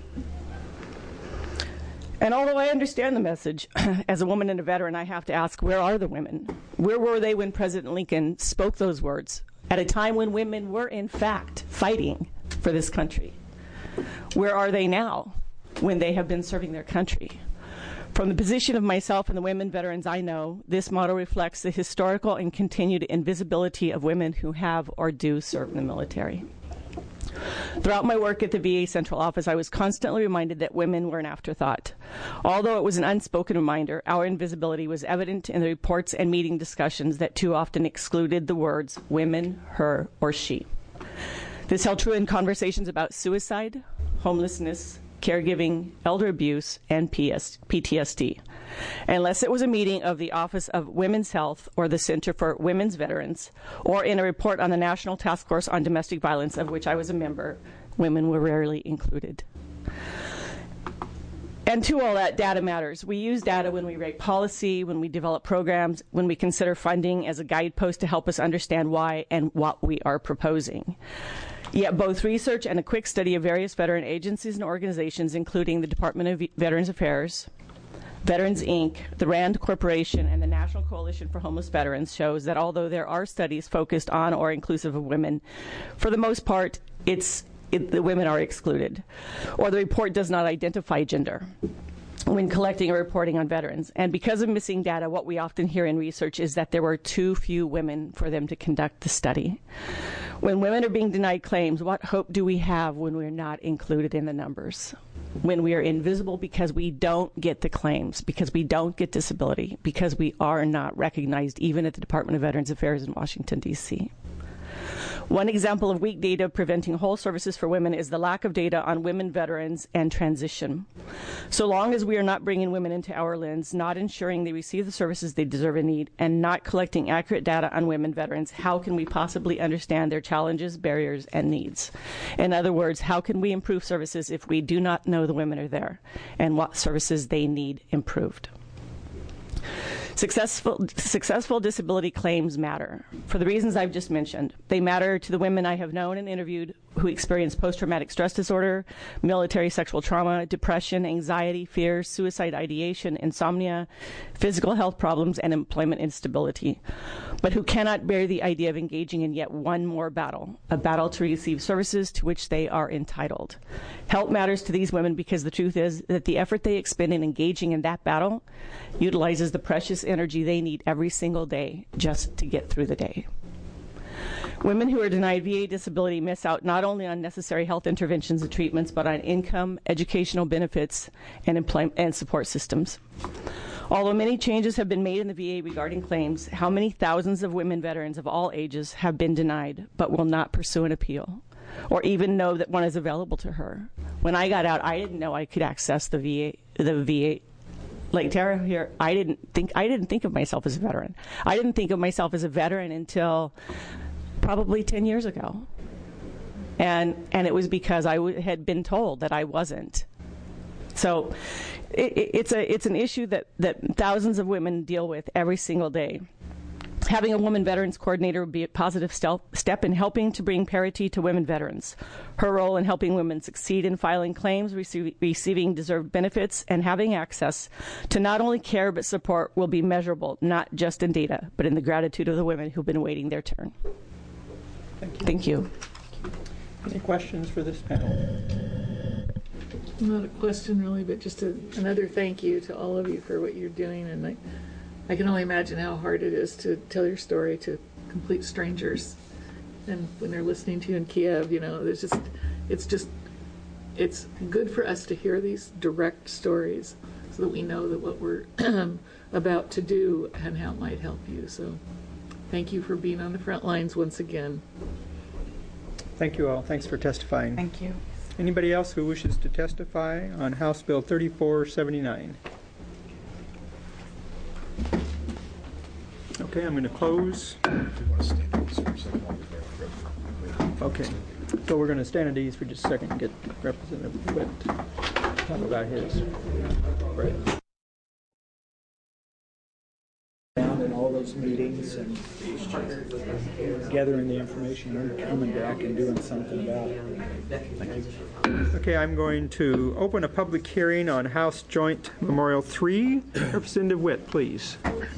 And although I understand the message, as a woman and a veteran, I have to ask, where are the women? Where were they when President Lincoln spoke those words at a time when women were, in fact, fighting for this country? Where are they now when they have been serving their country? From the position of myself and the women veterans I know, this motto reflects the historical and continued invisibility of women who have or do serve in the military. Throughout my work at the V A Central Office, I was constantly reminded that women were an afterthought. Although it was an unspoken reminder, our invisibility was evident in the reports and meeting discussions that too often excluded the words women, her, or she. This held true in conversations about suicide, homelessness, caregiving, elder abuse, and P T S D. Unless it was a meeting of the Office of Women's Health or the Center for Women's Veterans, or in a report on the National Task Force on Domestic Violence, of which I was a member, women were rarely included. And to all that, data matters. We use data when we write policy, when we develop programs, when we consider funding as a guidepost to help us understand why and what we are proposing. Yet both research and a quick study of various veteran agencies and organizations, including the Department of Veterans Affairs, Veterans, Incorporated, the RAND Corporation, and the National Coalition for Homeless Veterans, shows that although there are studies focused on or inclusive of women, for the most part, it's it, the women are excluded, or the report does not identify gender when collecting or reporting on veterans. And because of missing data, what we often hear in research is that there were too few women for them to conduct the study. When women are being denied claims, what hope do we have when we're not included in the numbers? When we are invisible because we don't get the claims, because we don't get disability, because we are not recognized even at the Department of Veterans Affairs in Washington, D C One example of weak data preventing whole services for women is the lack of data on women veterans and transition. So long as we are not bringing women into our lens, not ensuring they receive the services they deserve and need, and not collecting accurate data on women veterans, how can we possibly understand their challenges, barriers, and needs? In other words, how can we improve services if we do not know the women are there and what services they need improved? Successful, successful disability claims matter. For the reasons I've just mentioned, they matter to the women I have known and interviewed who experience post-traumatic stress disorder, military sexual trauma, depression, anxiety, fear, suicide ideation, insomnia, physical health problems, and employment instability, but who cannot bear the idea of engaging in yet one more battle, a battle to receive services to which they are entitled. Help matters to these women because the truth is that the effort they expend in engaging in that battle utilizes the precious energy they need every single day just to get through the day. Women who are denied V A disability miss out not only on necessary health interventions and treatments, but on income, educational benefits, and employment and support systems. Although many changes have been made in the V A regarding claims, how many thousands of women veterans of all ages have been denied but will not pursue an appeal, or even know that one is available to her? When I got out, I didn't know I could access the V A. The V A. Like Tara here, I didn't think I didn't think of myself as a veteran. I didn't think of myself as a veteran until probably ten years ago. And, and it was because I w- had been told that I wasn't. So it, it's, a, it's an issue that, that thousands of women deal with every single day. Having a woman veterans coordinator would be a positive stel- step in helping to bring parity to women veterans. Her role in helping women succeed in filing claims, receive, receiving deserved benefits, and having access to not only care but support will be measurable, not just in data, but in the gratitude of the women who've been waiting their turn. Thank you. Thank you. Any questions for this panel? Not a question really, but just a, another thank you to all of you for what you're doing. And I, I can only imagine how hard it is to tell your story to complete strangers. And when they're listening to you in Kiev, you know, there's just, it's just, it's good for us to hear these direct stories so that we know that what we're about to do and how it might help you. So thank you for being on the front lines once again. Thank you all. Thanks for testifying. Thank you. Anybody else who wishes to testify on House Bill thirty-four seventy-nine? Okay, I'm going to close. Okay, so we're going to stand at ease for just a second and get Representative Witt to talk about his. Right. Down in all those meetings and gathering the information and coming back and doing something about it. Thank you. Okay, I'm going to open a public hearing on House Joint Memorial three. Representative Witt, please.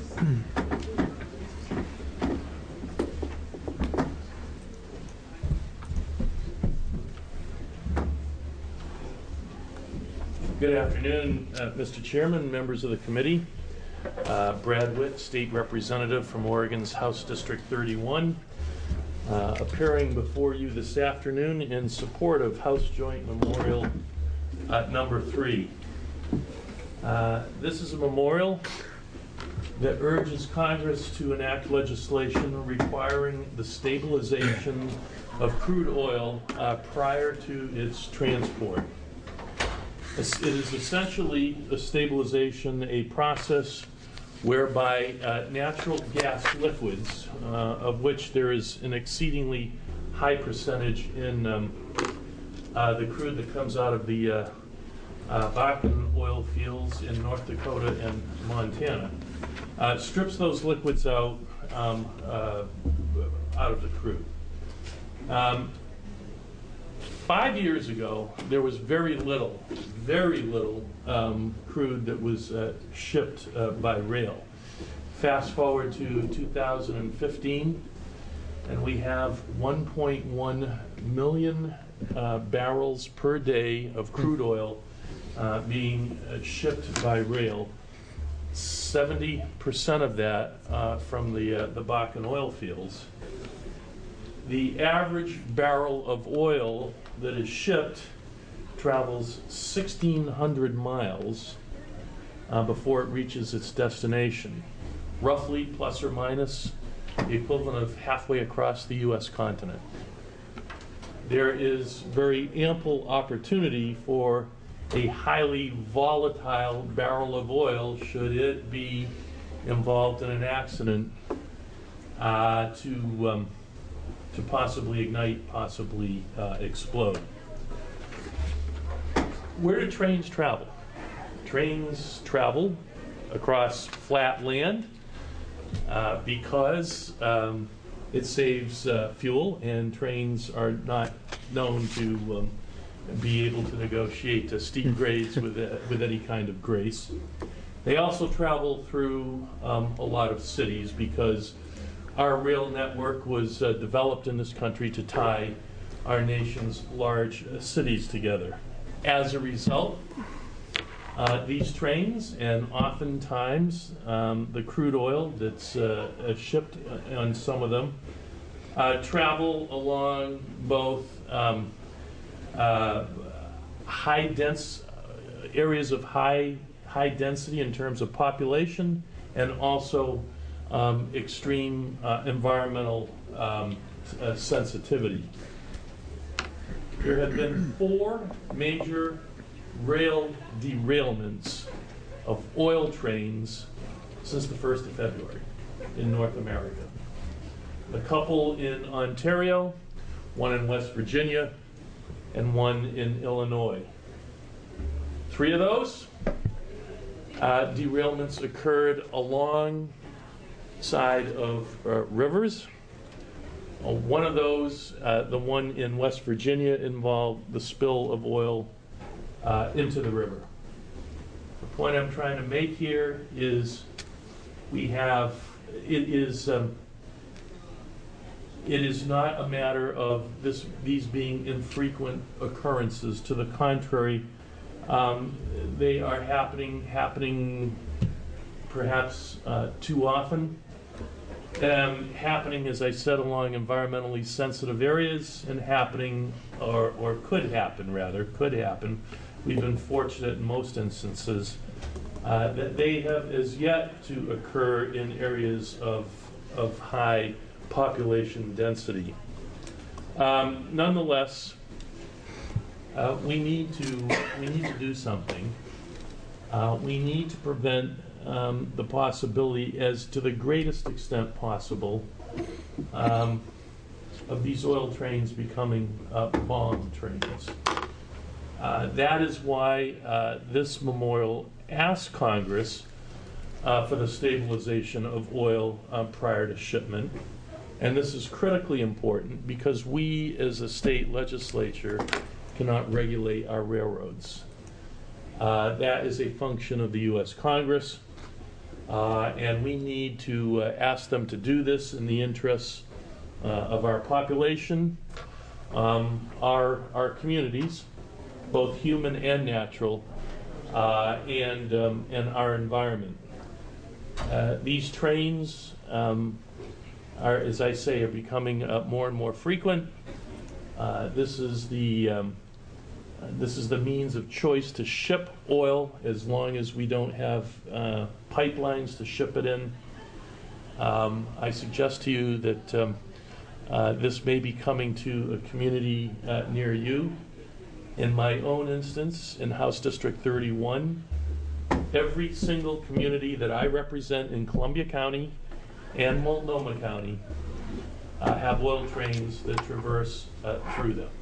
Good afternoon, uh, Mister Chairman, members of the committee. Uh, Brad Witt, State Representative from Oregon's House District thirty-one, uh, appearing before you this afternoon in support of House Joint Memorial uh, number three. Uh, this is a memorial that urges Congress to enact legislation requiring the stabilization of crude oil uh, prior to its transport. It is essentially a stabilization, a process whereby uh, natural gas liquids, uh, of which there is an exceedingly high percentage in um, uh, the crude that comes out of the uh, uh, Bakken oil fields in North Dakota and Montana, uh, strips those liquids out um, uh, out of the crude. Um, Five years ago, there was very little, very little um, crude that was uh, shipped uh, by rail. Fast forward to two thousand fifteen, and we have one point one million uh, barrels per day of crude oil uh, being uh, shipped by rail. seventy percent of that uh, from the, uh, the Bakken oil fields. The average barrel of oil that is shipped travels sixteen hundred miles uh, before it reaches its destination, roughly plus or minus the equivalent of halfway across the U S continent. There is very ample opportunity for a highly volatile barrel of oil, should it be involved in an accident, uh, to um, to possibly ignite, possibly uh, explode. Where do trains travel? Trains travel across flat land uh, because um, it saves uh, fuel, and trains are not known to um, be able to negotiate uh, steep grades with, uh, with any kind of grace. They also travel through um, a lot of cities because our rail network was uh, developed in this country to tie our nation's large uh, cities together. As a result, uh, these trains, and oftentimes um, the crude oil that's uh, uh, shipped on some of them, uh, travel along both um, uh, high dense uh, areas of high high density in terms of population, and also Um, extreme uh, environmental um, uh, sensitivity. There have been four major rail derailments of oil trains since the first of February in North America. a couple in Ontario, one in West Virginia, and one in Illinois. Three of those uh, derailments occurred alongside of uh, rivers. Uh, one of those, uh, the one in West Virginia, involved the spill of oil uh, into the river. The point I'm trying to make here is we have, it is, um, it is not a matter of this, these being infrequent occurrences. To the contrary, um, they are happening, happening perhaps uh, too often. Um, happening, as I said, along environmentally sensitive areas, and happening, or, or could happen rather, could happen. We've been fortunate in most instances uh, that they have as yet to occur in areas of, of high population density. Um, nonetheless, uh, we need to we need to do something. Uh, we need to prevent um, the possibility, as to the greatest extent possible, um, of these oil trains becoming uh, bomb trains. Uh, that is why uh, this memorial asks Congress uh, for the stabilization of oil uh, prior to shipment. And this is critically important because we, as a state legislature, cannot regulate our railroads. Uh, that is a function of the U S Congress, uh, and we need to uh, ask them to do this in the interests uh, of our population, um, our, our communities, both human and natural, uh, and, um, and our environment. Uh, these trains um, are, as I say, are becoming uh, more and more frequent. Uh, this is the um, uh, this is the means of choice to ship oil, as long as we don't have uh, pipelines to ship it in. Um, I suggest to you that um, uh, this may be coming to a community uh, near you. In my own instance, in House District thirty-one, every single community that I represent in Columbia County and Multnomah County uh, have oil trains that traverse uh, through them.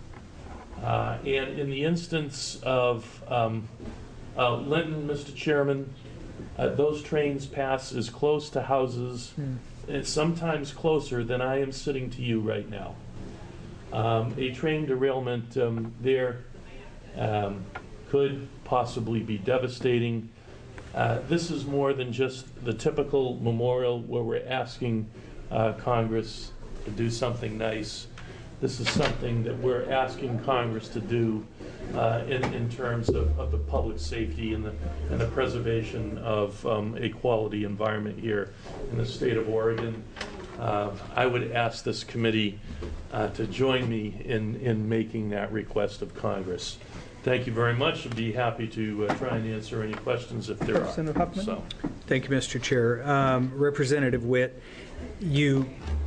Uh, and in the instance of um, uh, Linton, Mister Chairman, uh, those trains pass as close to houses, mm. and sometimes closer than I am sitting to you right now. Um, a train derailment um, there um, could possibly be devastating. Uh, this is more than just the typical memorial where we're asking uh, Congress to do something nice. This is something that we're asking Congress to do uh, in, in terms of, of the public safety and the, and the preservation of um, a quality environment here in the state of Oregon. Uh, I would ask this committee uh, to join me in, in making that request of Congress. Thank you very much. I'd be happy to uh, try and answer any questions if there Representative are. Huffman? So. Thank you, Mister Chair. Um, Representative Witt, you,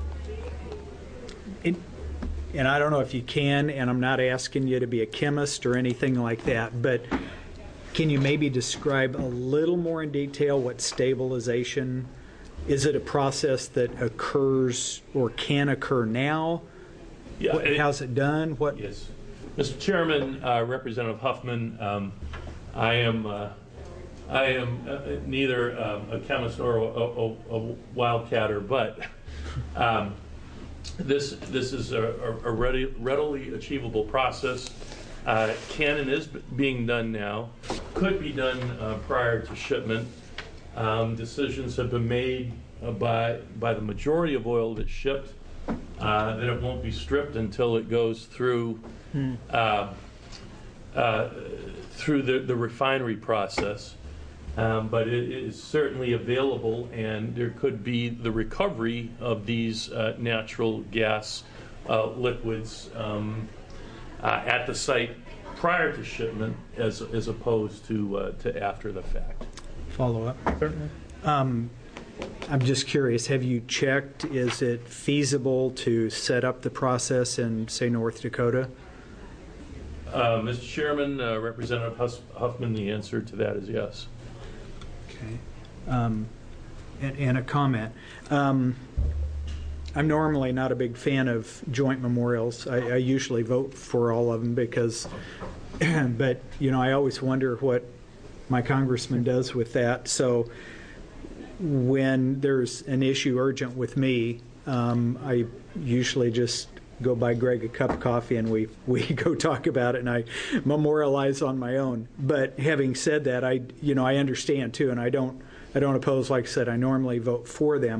it, and I don't know if you can, and I'm not asking you to be a chemist or anything like that, but can you maybe describe a little more in detail what stabilization is? It a process that occurs or can occur now? Yeah, what, it, how's it done? What? Yes. Mister Chairman, uh, Representative Huffman, um, I am uh, I am uh, neither um, a chemist or a, a, a wildcatter, but um, this this is a, a ready, readily achievable process. Uh, can and is being done now. Could be done uh, prior to shipment. Um, decisions have been made uh, by by the majority of oil that's shipped uh, that it won't be stripped until it goes through. Uh, uh, through the, the refinery process, um, but it is certainly available, and there could be the recovery of these uh, natural gas uh, liquids um, uh, at the site prior to shipment, as as opposed to uh, to after the fact. Follow up. Certainly. Um, I'm just curious. Have you checked? Is it feasible to set up the process in, say, North Dakota? Uh, Mister Chairman, uh, Representative Huss- Huffman, the answer to that is yes. Okay. Um, and, and a comment. Um, I'm normally not a big fan of joint memorials. I, I usually vote for all of them because, but you know, I always wonder what my congressman does with that. So when there's an issue urgent with me, um, I usually just go buy Greg a cup of coffee and we, we go talk about it, and I memorialize on my own. But having said that, I you know I understand too, and I don't I don't oppose. Like I said, I normally vote for them.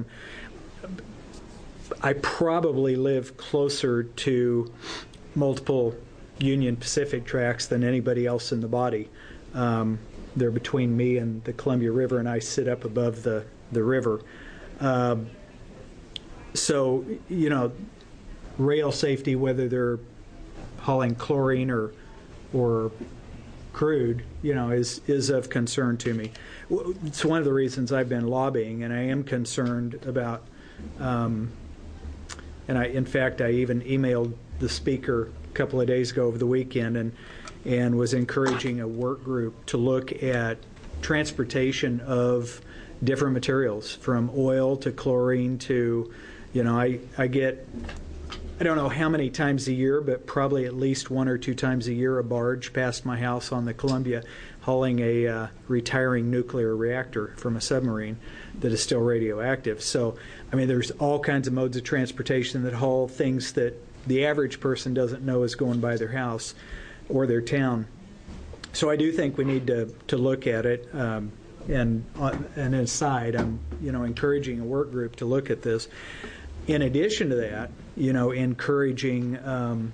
I probably live closer to multiple Union Pacific tracks than anybody else in the body. Um, they're between me and the Columbia River, and I sit up above the the river. Uh, so you know. Rail safety, whether they're hauling chlorine or or crude, you know, is is of concern to me. It's one of the reasons I've been lobbying, and I am concerned about. Um, and I, in fact, I even emailed the speaker a couple of days ago over the weekend, and and was encouraging a work group to look at transportation of different materials, from oil to chlorine to, you know, I I get. I don't know how many times a year, but probably at least one or two times a year, a barge past my house on the Columbia hauling a uh, retiring nuclear reactor from a submarine that is still radioactive. So, I mean, there's all kinds of modes of transportation that haul things that the average person doesn't know is going by their house or their town. So I do think we need to, to look at it. Um, and on an aside, I'm you know encouraging a work group to look at this. In addition to that, you know, encouraging um,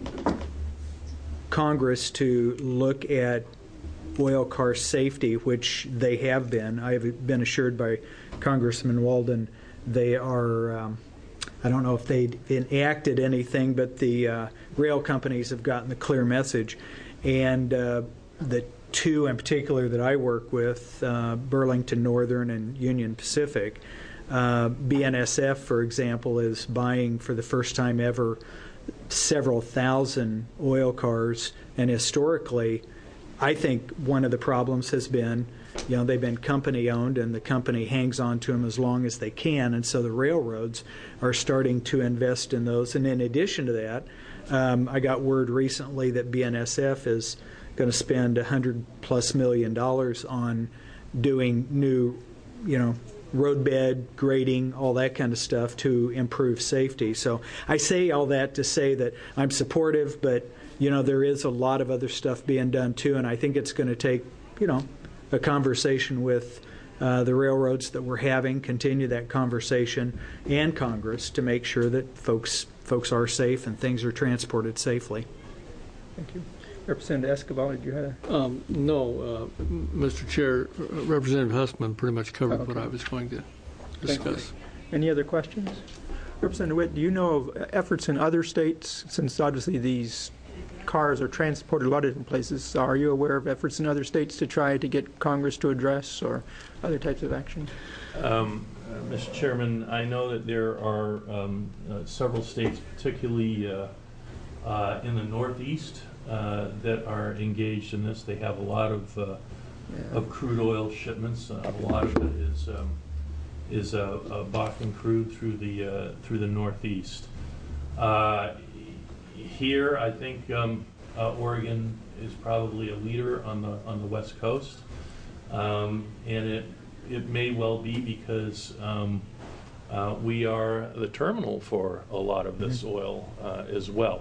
Congress to look at oil car safety, which they have been. I have been assured by Congressman Walden they are, um, I don't know if they'd enacted anything, but the uh, rail companies have gotten the clear message. And uh, the two in particular that I work with, uh, Burlington Northern and Union Pacific, Uh, B N S F, for example, is buying for the first time ever several thousand oil cars. And historically, I think one of the problems has been, you know, they've been company owned and the company hangs on to them as long as they can. And so the railroads are starting to invest in those. And in addition to that, um, I got word recently that B N S F is going to spend one hundred plus million dollars on doing new, you know, roadbed, grading, all that kind of stuff to improve safety. So I say all that to say that I'm supportive, but, you know, there is a lot of other stuff being done too, and I think it's going to take, you know, a conversation with uh, the railroads that we're having, continue that conversation, and Congress to make sure that folks folks are safe and things are transported safely. Thank you. Representative Escobar, did you have a... Um, no, uh, Mister Chair, Representative Hussman pretty much covered okay. what I was going to discuss. Any other questions? Representative Witt, do you know of efforts in other states, since obviously these cars are transported a lot of different places, are you aware of efforts in other states to try to get Congress to address or other types of action? Um, uh, Mister Chairman, I know that there are um, uh, several states, particularly uh, uh, in the Northeast, Uh, that are engaged in this. They have a lot of uh, yeah. of crude oil shipments. Uh, a lot of it is um, is uh, uh, Bakken crude through the uh, through the Northeast. Uh, here, I think um, uh, Oregon is probably a leader on the on the West Coast, um, and it it may well be because um, uh, we are the terminal for a lot of this mm-hmm. oil uh, as well.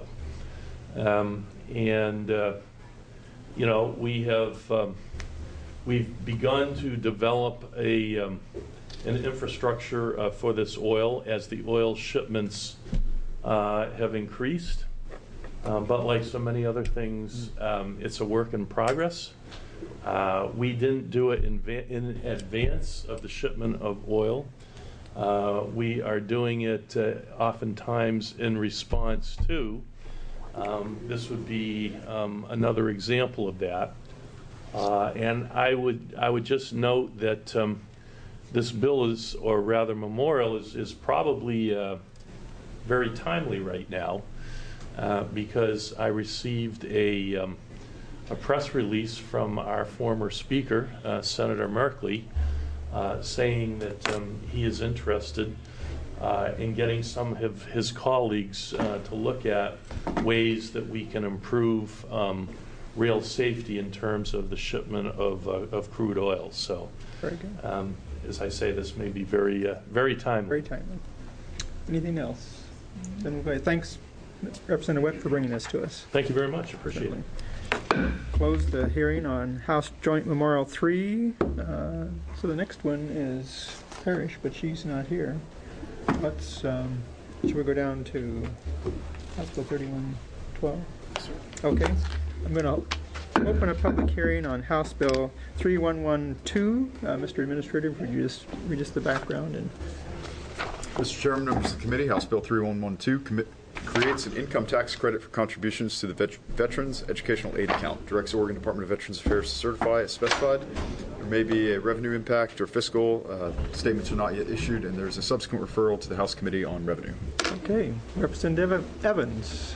Um, and uh, you know, we have um, we've begun to develop a um, an infrastructure uh, for this oil as the oil shipments uh, have increased. Um, but like so many other things, um, it's a work in progress. Uh, we didn't do it in, va- in advance of the shipment of oil. Uh, we are doing it uh, oftentimes in response to. Um, this would be um, another example of that. Uh, and I would I would just note that um, this bill is, or rather memorial, is, is probably uh, very timely right now uh, because I received a, um, a press release from our former speaker, uh, Senator Merkley, uh, saying that um, he is interested uh, and getting some of his colleagues uh, to look at ways that we can improve um, rail safety in terms of the shipment of, uh, of crude oil. So, very good. Um, as I say, this may be very, uh, very timely. Very timely. Anything else? Then we'll go. Thanks, Representative Witt, for bringing this to us. Thank you very much. Appreciate Certainly. it. Close the hearing on House Joint Memorial three. Uh, so the next one is Parrish, but she's not here. Let's, um, should we go down to House Bill thirty-one twelve? Okay. I'm going to open a public hearing on House Bill thirty-one twelve. Uh, Mister Administrator, would you just read us the background? And Mister Chairman, members of the committee, House Bill thirty-one twelve commit, creates an income tax credit for contributions to the vet, Veterans Educational Aid Account, directs the Oregon Department of Veterans Affairs to certify as specified. There may be a revenue impact or fiscal. Uh, statements are not yet issued, and there's a subsequent referral to the House Committee on Revenue. Okay. Representative Evans.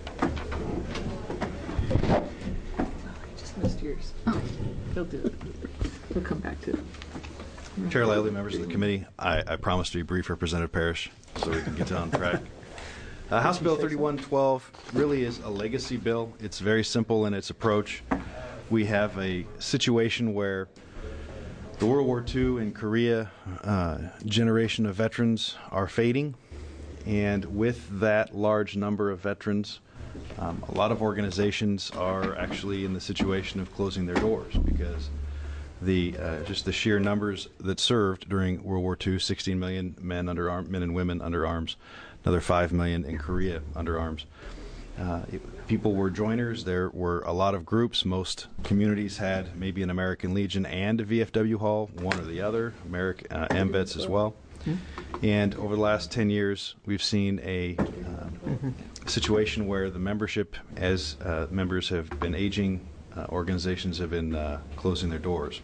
Just missed yours. Oh, he'll do it. We'll come back to it. Chair Lively, members of the committee, I, I promise to be brief, Representative Parrish, so we can get on track. Uh, House Bill thirty-one twelve really is a legacy bill. It's very simple in its approach. We have a situation where the World War Two and Korea uh, generation of veterans are fading, and with that large number of veterans, um, a lot of organizations are actually in the situation of closing their doors because the uh, just the sheer numbers that served during World War Two, sixteen million men under arm, men and women under arms, another five million in Korea under arms. Uh, it, people were joiners. There were a lot of groups. Most communities had maybe an American Legion and a V F W hall, one or the other, American uh, M V E Ts as well. And over the last ten years, we've seen a uh, situation where the membership, as uh, members have been aging, uh, organizations have been uh, closing their doors.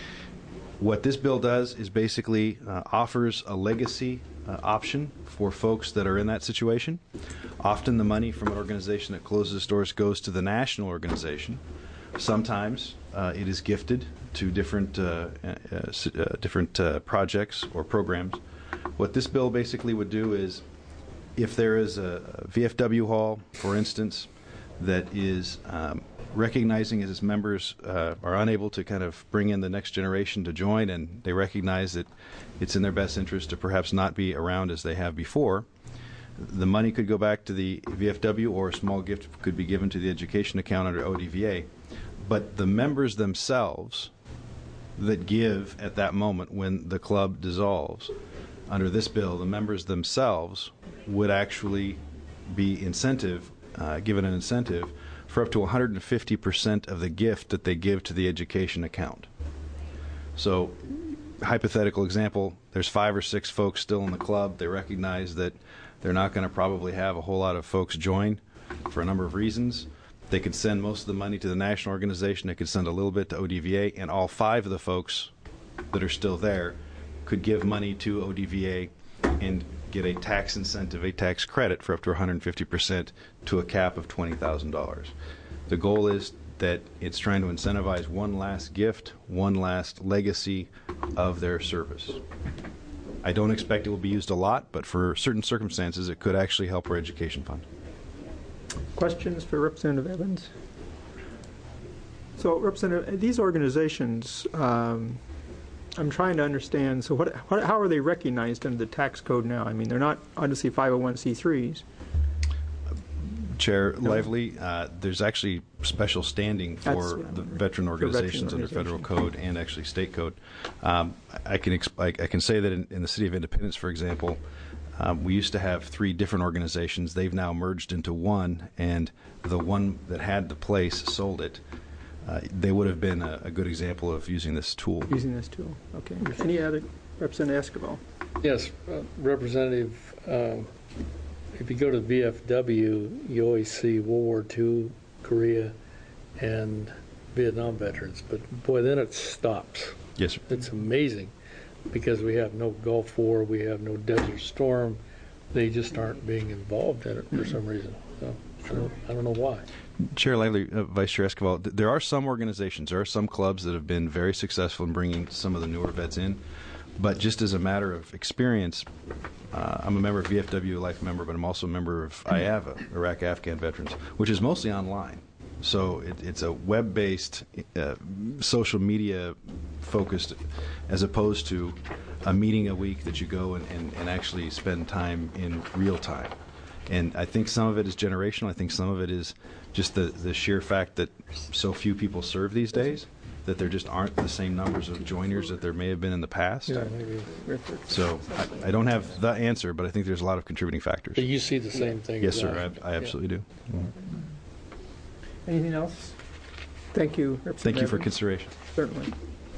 What this bill does is basically uh, offers a legacy uh, option for folks that are in that situation. Often the money from an organization that closes its doors goes to the national organization. Sometimes uh, it is gifted to different uh, uh, uh, different uh, projects or programs. What this bill basically would do is, if there is a V F W hall, for instance, that is um, recognizing as its members uh, are unable to kind of bring in the next generation to join, and they recognize that it's in their best interest to perhaps not be around as they have before, the money could go back to the V F W, or a small gift could be given to the education account under O D V A. But the members themselves that give at that moment when the club dissolves, under this bill, the members themselves would actually be incentive, uh, given an incentive for up to one hundred fifty percent of the gift that they give to the education account. So, hypothetical example, there's five or six folks still in the club. They recognize that they're not going to probably have a whole lot of folks join for a number of reasons. They could send most of the money to the national organization. They could send a little bit to O D V A, and all five of the folks that are still there could give money to O D V A and get a tax incentive, a tax credit for up to one hundred fifty percent to a cap of twenty thousand dollars. The goal is that it's trying to incentivize one last gift, one last legacy of their service. I don't expect it will be used a lot, but for certain circumstances, it could actually help our education fund. Questions for Representative Evans? So, Representative, these organizations, um, I'm trying to understand, so what, what, how are they recognized under the tax code now? I mean, they're not obviously five oh one c threes. Chair Lively, uh, there's actually special standing for the veteran organizations veteran under federal code and actually state code. Um, I can exp- I, I can say that in, in the City of Independence, for example, um, we used to have three different organizations. They've now merged into one, and the one that had the place sold it. Uh, they would have been a, a good example of using this tool. Using this tool, okay. Any other? Representative Escobar. Yes, uh, Representative, um, if you go to V F W, you always see World War Two, Korea, and Vietnam veterans, but boy, then it stops. Yes, sir. It's amazing because we have no Gulf War, we have no Desert Storm. They just aren't being involved in it for some reason. So, I don't, I don't know why. Chair Lively, uh, Vice Chair Escobar, th- there are some organizations, there are some clubs that have been very successful in bringing some of the newer vets in, But just as a matter of experience, uh, I'm a member of V F W, a life member, but I'm also a member of I A V A, Iraq Afghan Veterans, which is mostly online. So it, it's a web-based, uh, social media-focused, as opposed to a meeting a week that you go and, and, and actually spend time in real time. And I think some of it is generational. I think some of it is just the, the sheer fact that so few people serve these days, that there just aren't the same numbers of joiners that there may have been in the past. Yeah, maybe. So I, I don't have the answer, but I think there's a lot of contributing factors. But you see the same thing Yes, as sir. I. I, I absolutely Yeah. do. Mm-hmm. Anything else? Thank you, Representative Thank you for Evans. consideration. Certainly.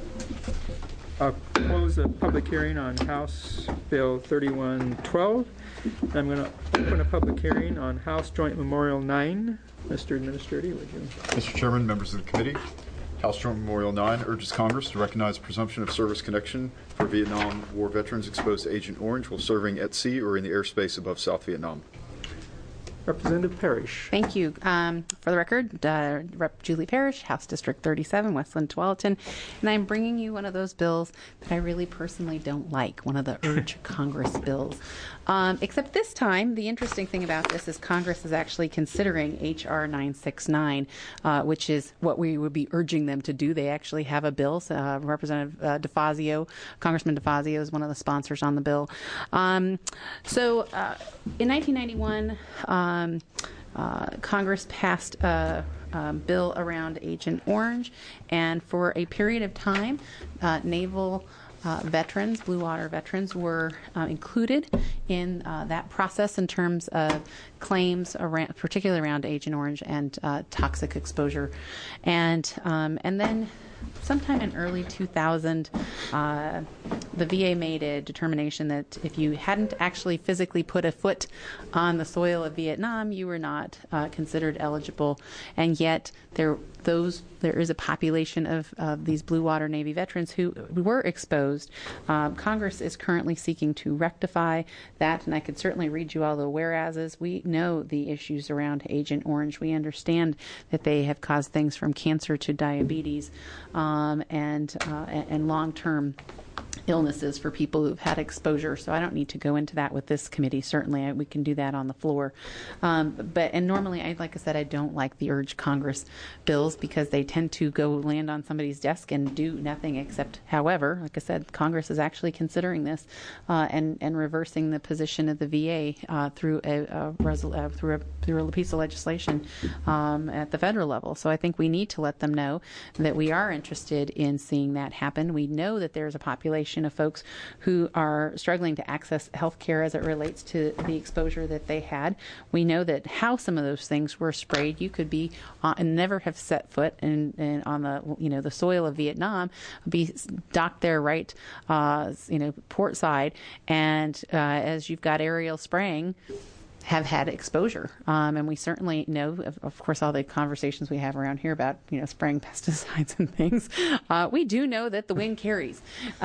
I'll close the public hearing on House Bill thirty-one twelve. I'm going to open a public hearing on House Joint Memorial nine. Mister Administrator, would you? Mister Chairman, members of the committee, House Joint Memorial nine urges Congress to recognize presumption of service connection for Vietnam War veterans exposed to Agent Orange while serving at sea or in the airspace above South Vietnam. Representative Parrish. Thank you. Um, for the record, uh, Rep Julie Parrish, House District thirty-seven, Westland Tualatin, and I'm bringing you one of those bills that I really personally don't like, one of the Urge Congress bills. Um, except this time, the interesting thing about this is Congress is actually considering H R nine sixty-nine, uh, which is what we would be urging them to do. They actually have a bill. Uh, Representative uh, DeFazio, Congressman DeFazio is one of the sponsors on the bill. Um, so uh, in nineteen ninety-one, um, Um, uh, Congress passed a, a bill around Agent Orange, and for a period of time, uh, naval uh, veterans, blue water veterans, were uh, included in uh, that process in terms of claims around, particularly around Agent Orange and uh, toxic exposure, and um, and then. Sometime in early two thousand, uh, the V A made a determination that if you hadn't actually physically put a foot on the soil of Vietnam, you were not uh, considered eligible. And yet, there those there is a population of uh, these Blue Water Navy veterans who were exposed. Um, Congress is currently seeking to rectify that, and I could certainly read you all the whereases. We know the issues around Agent Orange. We understand that they have caused things from cancer to diabetes. Um, and uh, and long-term illnesses for people who've had exposure. So I don't need to go into that with this committee. Certainly, I, we can do that on the floor. Um, but and normally, I, like I said, I don't like the Urge Congress bills because they tend to go land on somebody's desk and do nothing except. However, like I said, Congress is actually considering this uh, and and reversing the position of the V A uh, through a, a resol- uh, through a through a piece of legislation um, at the federal level. So I think we need to let them know that we are interested in seeing that happen. We know that there's a population of folks who are struggling to access health care as it relates to the exposure that they had. We know that how some of those things were sprayed. You could be uh, and never have set foot in, in on the you know the soil of Vietnam, be docked there right uh, you know port side, and uh, as you've got aerial spraying, have had exposure. Um, and we certainly know, of, of course, all the conversations we have around here about, you know, spraying pesticides and things. Uh, we do know that the wind carries.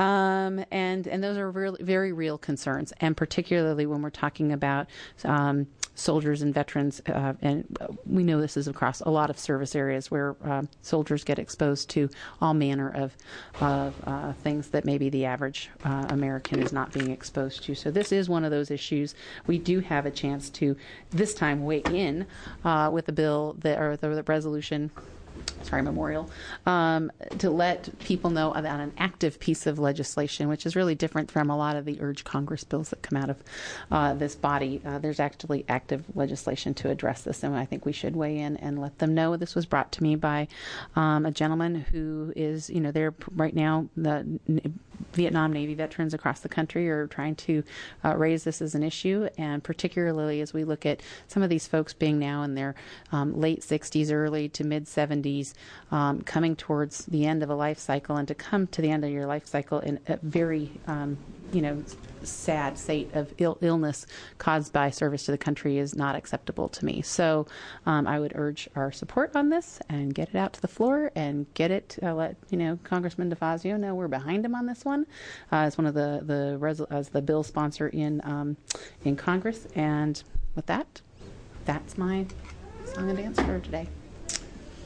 Um, and, and those are really, very real concerns. And particularly when we're talking about um, soldiers and veterans. Uh, and we know this is across a lot of service areas where uh, soldiers get exposed to all manner of, of uh, things that maybe the average uh, American is not being exposed to. So this is one of those issues. We do have a chance to this time weigh in uh, with the bill that, or the, the resolution, sorry, memorial, um, to let people know about an active piece of legislation, which is really different from a lot of the Urge Congress bills that come out of uh, this body. Uh, there's actually active legislation to address this, and I think we should weigh in and let them know. This was brought to me by um, a gentleman who is, you know, there right now, the Vietnam Navy veterans across the country are trying to uh, raise this as an issue, and particularly as we look at some of these folks being now in their um, late sixties, early to mid seventies, um, coming towards the end of a life cycle, and to come to the end of your life cycle in a very, um, you know, sad state of Ill- illness caused by service to the country is not acceptable to me. So um, I would urge our support on this and get it out to the floor and get it, uh, let, you know, Congressman DeFazio know we're behind him on this one uh, as one of the, the res- as the bill sponsor in, um, in Congress. And with that, that's my song and dance for today.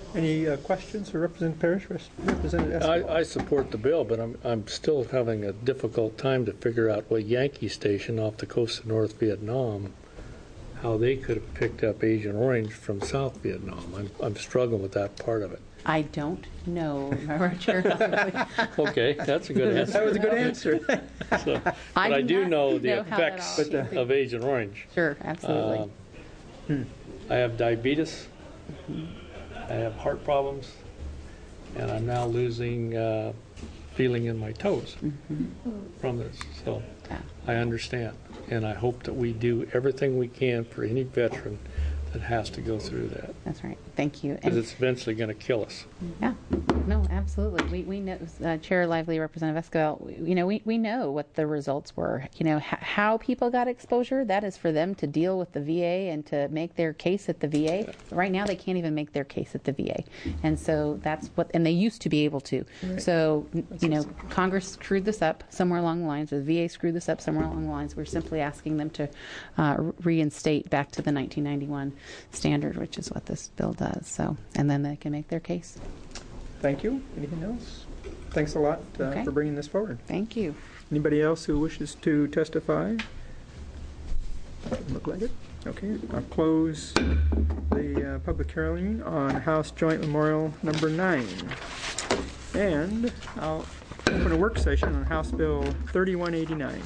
Any uh, questions for Representative Parrish, Representative Escobar? I, I support the bill, but I'm I'm still having a difficult time to figure out what Yankee Station off the coast of North Vietnam, how they could have picked up Agent Orange from South Vietnam. I'm I'm struggling with that part of it. I don't know, Chair. Okay, that's a good answer. That was a good answer. So, but I I, do do not know the know how that effects all came of Agent Orange. Sure, absolutely. Um, hmm. I have diabetes. I have heart problems, and I'm now losing uh, feeling in my toes mm-hmm. from this. So yeah. I understand, and I hope that we do everything we can for any veteran that has to go through that. That's right. Thank you. Because it's eventually going to kill us. Yeah. No, absolutely. We we know, uh, Chair Lively, Representative Escobar, you know, we, we know what the results were. You know, h- how people got exposure, that is for them to deal with the V A and to make their case at the V A. Right now, they can't even make their case at the V A. And so that's what, and they used to be able to. Right. So, you know, Congress screwed this up somewhere along the lines, or the V A screwed this up somewhere along the lines. We're simply asking them to uh, reinstate back to the nineteen ninety-one standard, which is what this bill does. So, and then they can make their case. Thank you. Anything else? Thanks a lot uh, Okay. for bringing this forward. Thank you. Anybody else who wishes to testify? Doesn't look like it. Okay, I'll close the uh, public hearing on House Joint Memorial Number Nine, and I'll open a work session on House Bill thirty-one eighty-nine.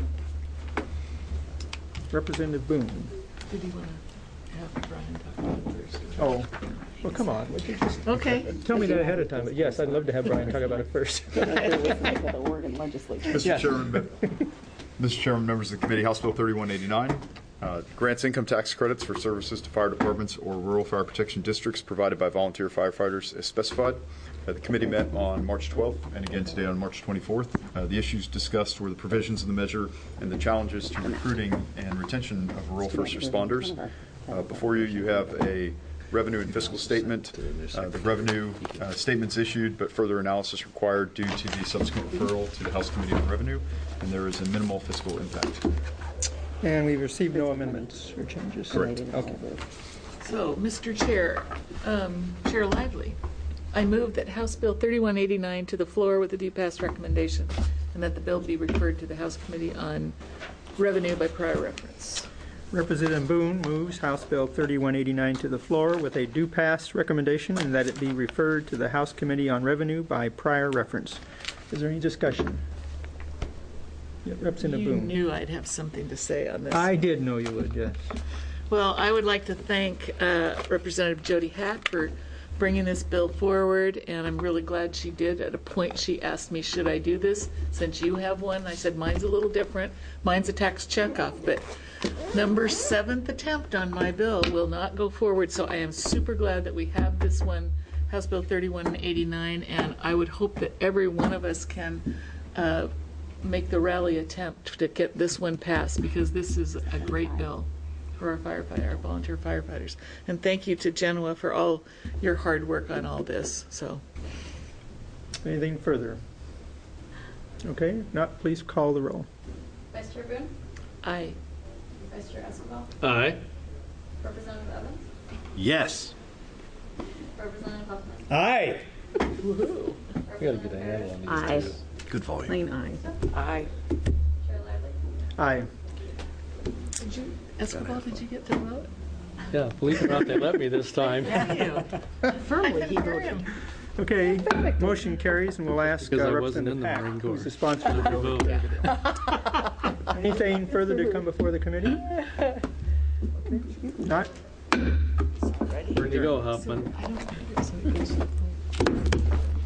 Representative Boone. Did you want to have Brian talk about it first? Oh, well, come on. Would you just Okay. tell me that ahead of time? But yes, I'd love to have Brian talk about it first. The Oregon legislature. Mister Yes. Chairman, Mister Chairman, members of the committee, House Bill thirty-one eighty-nine uh, grants income tax credits for services to fire departments or rural fire protection districts provided by volunteer firefighters as specified. Uh, the committee met on March twelfth and again today on March twenty-fourth. Uh, the issues discussed were the provisions of the measure and the challenges to recruiting and retention of rural first responders. Uh, before you, you have a revenue and fiscal statement. Uh, the revenue uh, statement's issued, but further analysis required due to the subsequent referral to the House Committee on Revenue, and there is a minimal fiscal impact. And we've received no amendments or changes. Correct. Okay. So, Mister Chair, um, Chair Lively, I move that House Bill thirty-one eighty-nine to the floor with a do pass recommendation, and that the bill be referred to the House Committee on Revenue by prior reference. Representative Boone moves House Bill thirty-one eighty-nine to the floor with a due pass recommendation and that it be referred to the House Committee on Revenue by prior reference. Is there any discussion? Yeah, Representative You Boone. knew I'd have something to say on this. I did know you would, yes. Well, I would like to thank uh, Representative Jody Hack for bringing this bill forward, and I'm really glad she did. At a point, she asked me, should I do this since you have one? I said, mine's a little different. Mine's a tax checkoff, but number seventh attempt on my bill will not go forward, so I am super glad that we have this one, House Bill thirty-one eighty-nine, and I would hope that every one of us can uh, make the rally attempt to get this one passed, because this is a great bill for our firefighter, our volunteer firefighters. And thank you to Genoa for all your hard work on all this. So, Anything further? Okay, if not, please call the roll. Vice Chair Boone? aye. Vice Chair Escobar? Aye. Representative Evans? Yes. Representative Huffman? Aye. Woohoo. We got to get a handle on these. Aye. things. Good volume. Plain aye. Aye. Chair Lively? Aye. Did you, Escobar, did you get to vote? Yeah, believe it or not, they let me this time. Thank you. Firmly, he voted. Okay, motion carries, and we'll ask Because uh, I wasn't in Representative the Pack, Marine Corps. who's the sponsor of the bill. Vote. Anything further to come before the committee? Not? Where'd you go, Huffman? I don't think it's-